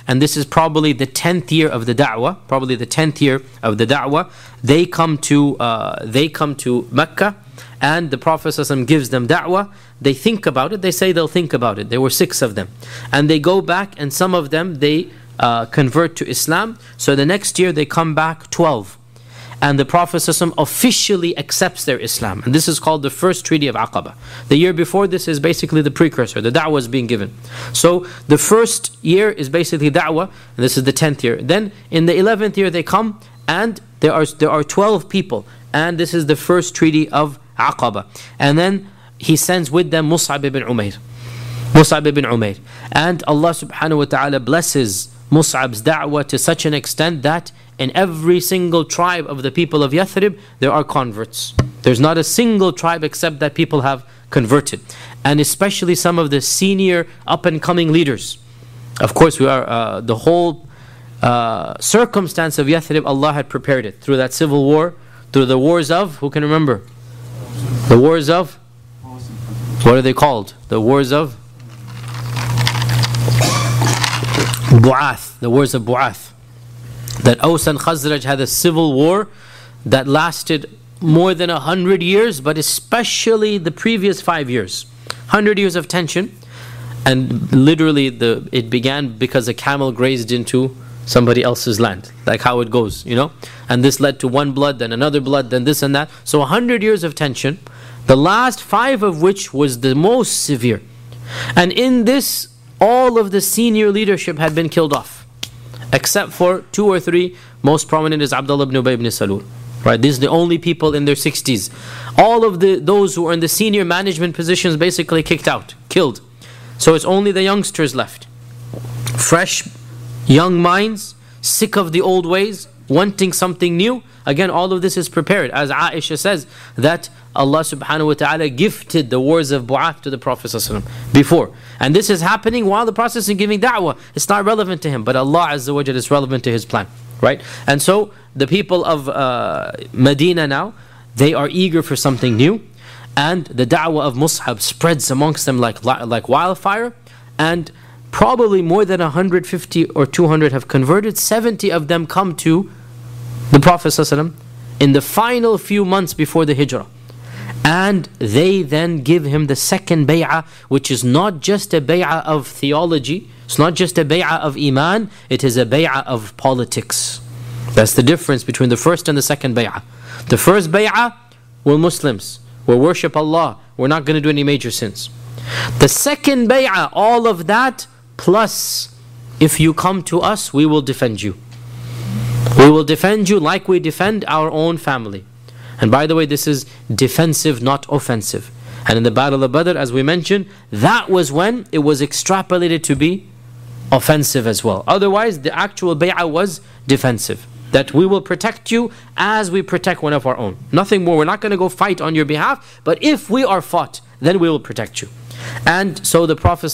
and this is probably the tenth year of the da'wah, probably the tenth year of the da'wah, they come to uh, they come to Mecca, and the Prophet ﷺ gives them da'wah. They think about it, they say they'll think about it. There were six of them. And they go back, and some of them, they uh, convert to Islam. So the next year they come back twelve. And the Prophet ﷺ officially accepts their Islam. And this is called the first Treaty of Aqaba. The year before this is basically the precursor. The da'wah is being given. So the first year is basically da'wah, and this is the tenth year. Then in the eleventh year they come, and there are there are twelve people. And this is the first Treaty of Aqaba. And then he sends with them Mus'ab ibn Umair. Mus'ab ibn Umair. And Allah subhanahu wa ta'ala blesses Mus'ab's da'wah to such an extent that in every single tribe of the people of Yathrib, there are converts. There's not a single tribe except that people have converted. And especially some of the senior up-and-coming leaders. Of course, we are uh, the whole uh, circumstance of Yathrib, Allah had prepared it. Through that civil war, through the wars of, who can remember? The wars of? What are they called? The wars of? Bu'ath. The wars of Bu'ath. That Aws and Khazraj had a civil war that lasted more than a hundred years, but especially the previous five years. Hundred years of tension, and literally the it began because a camel grazed into somebody else's land, like how it goes, you know. And this led to one blood, then another blood, then this and that. So a hundred years of tension, the last five of which was the most severe. And in this, all of the senior leadership had been killed off. Except for two or three, most prominent is Abdullah ibn Ubay ibn Salul. Right? These are the only people in their sixties. All of the those who are in the senior management positions basically kicked out, killed. So it's only the youngsters left. Fresh, young minds, sick of the old ways, wanting something new. Again, all of this is prepared. As Aisha says, that Allah subhanahu wa ta'ala gifted the wars of Bu'ath to the Prophet ﷺ before. And this is happening while the Prophet is giving da'wah. It's not relevant to him, but Allah Azza wa Jalla is relevant to His plan. Right? And so, the people of uh, Medina now, they are eager for something new. And the da'wah of Mus'ab spreads amongst them like, like wildfire. And probably more than one hundred fifty or two hundred have converted. seventy of them come to the Prophet ﷺ in the final few months before the Hijrah. And they then give him the second bay'ah, which is not just a bay'ah of theology, it's not just a bay'ah of iman, it is a bay'ah of politics. That's the difference between the first and the second bay'ah. The first bay'ah, we're Muslims, we'll worship Allah, we're not going to do any major sins. The second bay'ah, all of that, plus, if you come to us, we will defend you. We will defend you like we defend our own family. And by the way, this is defensive, not offensive. And in the Battle of Badr, as we mentioned, that was when it was extrapolated to be offensive as well. Otherwise, the actual bay'ah was defensive. That we will protect you as we protect one of our own. Nothing more. We're not going to go fight on your behalf, but if we are fought, then we will protect you. And so the Prophet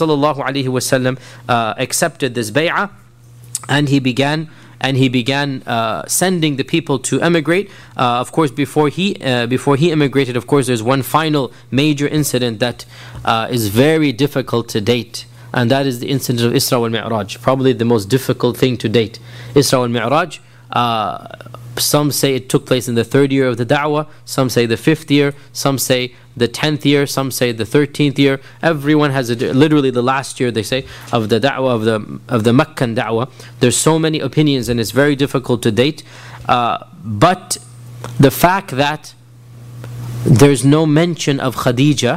ﷺ uh, accepted this bay'ah, and he began and he began uh, sending the people to emigrate. Uh, of course, before he uh, before he immigrated, of course, there's one final major incident that uh, is very difficult to date, and that is the incident of Isra wal Mi'raj. Probably the most difficult thing to date. Isra wal Mi'raj. Uh, some say it took place in the third year of the da'wah, some say the fifth year, some say the tenth year, some say the thirteenth year. Everyone has a, literally the last year, they say, of the da'wah, of the of the Meccan da'wah. There's so many opinions and it's very difficult to date. Uh, but the fact that there's no mention of Khadija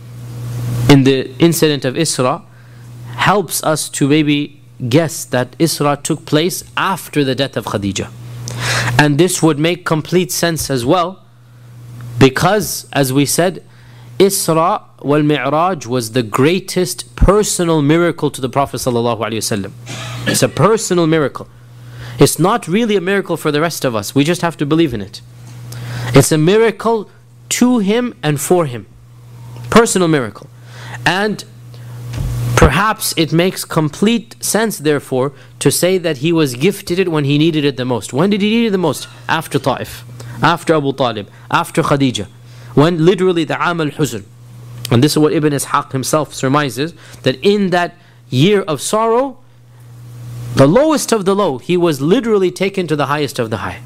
in the incident of Isra helps us to maybe guess that Isra took place after the death of Khadija. And this would make complete sense as well, because, as we said, Isra wal Mi'raj was the greatest personal miracle to the Prophet ﷺ. It's a personal miracle. It's not really a miracle for the rest of us. We just have to believe in it. It's a miracle to him and for him. Personal miracle. And perhaps it makes complete sense, therefore, to say that he was gifted it when he needed it the most. When did he need it the most? After Ta'if, after Abu Talib, after Khadija. When literally the Am al-Huzn. And this is what Ibn Ishaq himself surmises, that in that year of sorrow, The lowest of the low, he was literally taken to the highest of the high.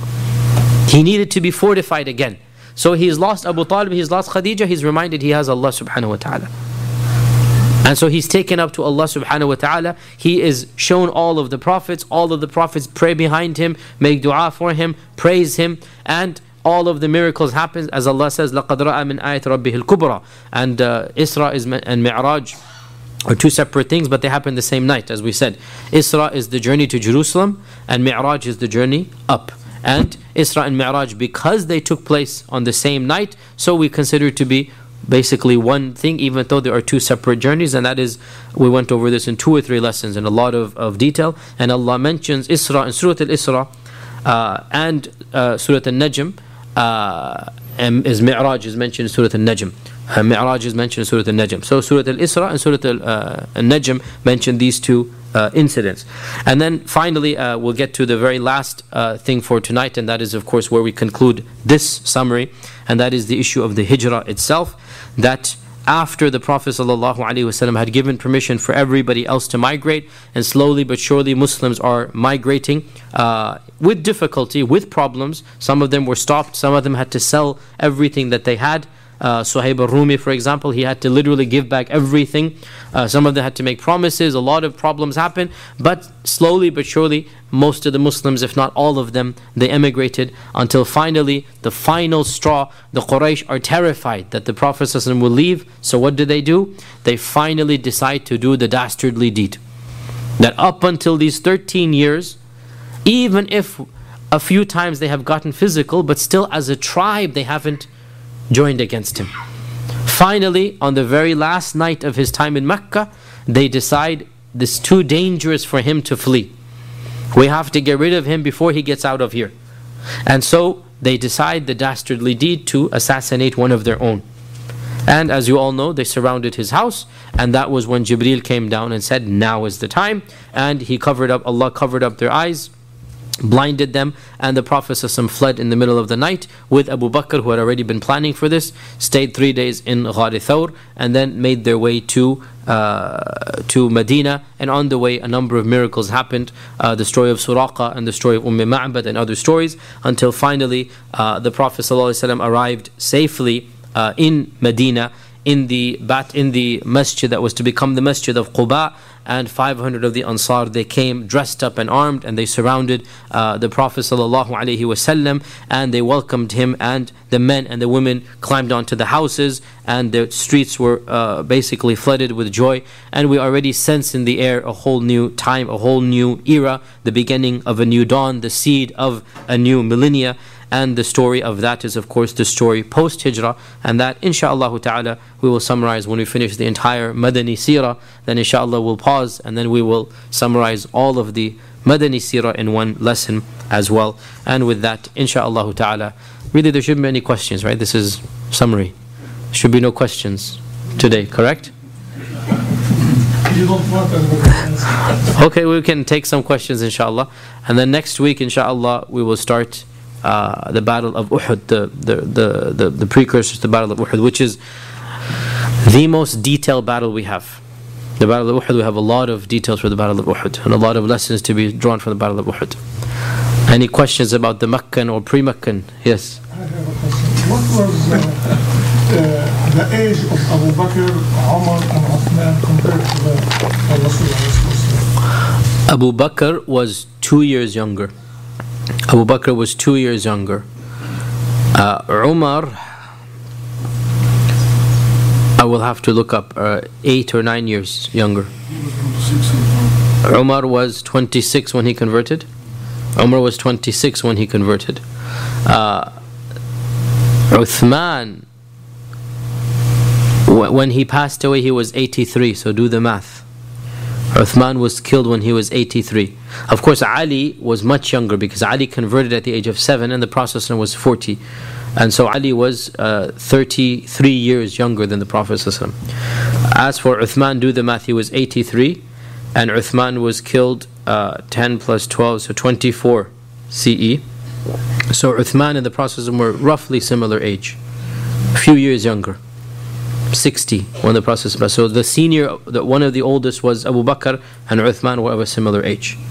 He needed to be fortified again. So he's lost Abu Talib, he's lost Khadija, he's reminded he has Allah subhanahu wa ta'ala. And so he's taken up to Allah subhanahu wa ta'ala. He is shown all of the prophets. All of the prophets pray behind him, make dua for him, praise him, and all of the miracles happen as Allah says, لَقَدْ رَأَى مِنْ آيَةِ رَبِّهِ الْكُبْرَى. And uh, Isra is and Mi'raj are two separate things, but they happen the same night, as we said. Isra is the journey to Jerusalem, and Mi'raj is the journey up. And Isra and Mi'raj, because they took place on the same night, so we consider it to be basically one thing, even though there are two separate journeys. And that is, we went over this in two or three lessons in a lot of, of detail. And Allah mentions Isra in Surah Al-Isra uh, and uh, Surah Al-Najm, uh, and is Mi'raj is mentioned in Surah Al-Najm. Uh, Mi'raj is mentioned in Surah Al-Najm. So Surah Al-Isra and Surah Al-Najm mention these two Uh, incidents. And then finally uh, we'll get to the very last uh, thing for tonight, and that is of course where we conclude this summary, and that is the issue of the hijrah itself, that after the Prophet ﷺ had given permission for everybody else to migrate, and slowly but surely Muslims are migrating uh, with difficulty, with problems. Some of them were stopped, some of them had to sell everything that they had. Uh, Suhaib al-Rumi, for example, he had to literally give back everything. Uh, some of them had to make promises. A lot of problems happened. But slowly but surely, most of the Muslims, if not all of them, they emigrated until finally, the final straw, the Quraysh are terrified that the Prophet ﷺ will leave. So what do they do? They finally decide to do the dastardly deed. That up until these thirteen years, even if a few times they have gotten physical, but still as a tribe they haven't joined against him. Finally, on the very last night of his time in Mecca, they decide this is too dangerous for him to flee. We have to get rid of him before he gets out of here. And so they decide the dastardly deed to assassinate one of their own. And as you all know, they surrounded his house, and that was when Jibreel came down and said, now is the time. And he covered up, Allah covered up their eyes, blinded them, and the Prophet ﷺ fled in the middle of the night with Abu Bakr, who had already been planning for this, stayed three days in Ghar Thawr, and then made their way to uh, to Medina. And on the way a number of miracles happened, uh, the story of Suraqa and the story of Umm Ma'bad and other stories, until finally uh, the Prophet ﷺ arrived safely uh, in Medina, in the bat in the masjid that was to become the masjid of Quba. And five hundred of the Ansar, they came dressed up and armed, and they surrounded uh, the Prophet ﷺ, and they welcomed him, and the men and the women climbed onto the houses, and the streets were uh, basically flooded with joy. And we already sense in the air a whole new time, a whole new era, the beginning of a new dawn, the seed of a new millennia. And the story of that is of course the story post-Hijrah, and that inshaAllah ta'ala we will summarize when we finish the entire Madani Seerah. Then inshaAllah we'll pause, and then we will summarize all of the Madani Seerah in one lesson as well. And with that, inshaAllah ta'ala, really there shouldn't be any questions, right? This is summary. Should be no questions today, correct? You don't want to. Okay, we can take some questions inshaAllah, and then next week inshaAllah we will start Uh, the battle of Uhud, the, the, the, the, the precursors to the battle of Uhud, which is the most detailed battle we have. The battle of Uhud, we have a lot of details for the battle of Uhud, and a lot of lessons to be drawn from the battle of Uhud. Any questions about the Meccan or pre-Meccan? Yes? I have a question. What was uh, uh, the age of Abu Bakr, Umar and Uthman compared to the Rasulullah? Abu Bakr was two years younger. Abu Bakr was two years younger. Uh, Umar, I will have to look up, uh, eight or nine years younger. Umar was twenty-six when he converted. Umar was twenty-six when he converted. Uh, Uthman, when he passed away, he was eighty-three, so do the math. Uthman was killed when he was eighty-three. Of course, Ali was much younger, because Ali converted at the age of seven and the Prophet was forty. And so Ali was uh, thirty-three years younger than the Prophet. As for Uthman, do the math, he was eighty-three, and Uthman was killed uh, ten plus twelve, so twenty-four C E. So Uthman and the Prophet were roughly similar age, a few years younger. sixty when the Prophet. So the senior, the, one of the oldest was Abu Bakr, and Uthman were of a similar age.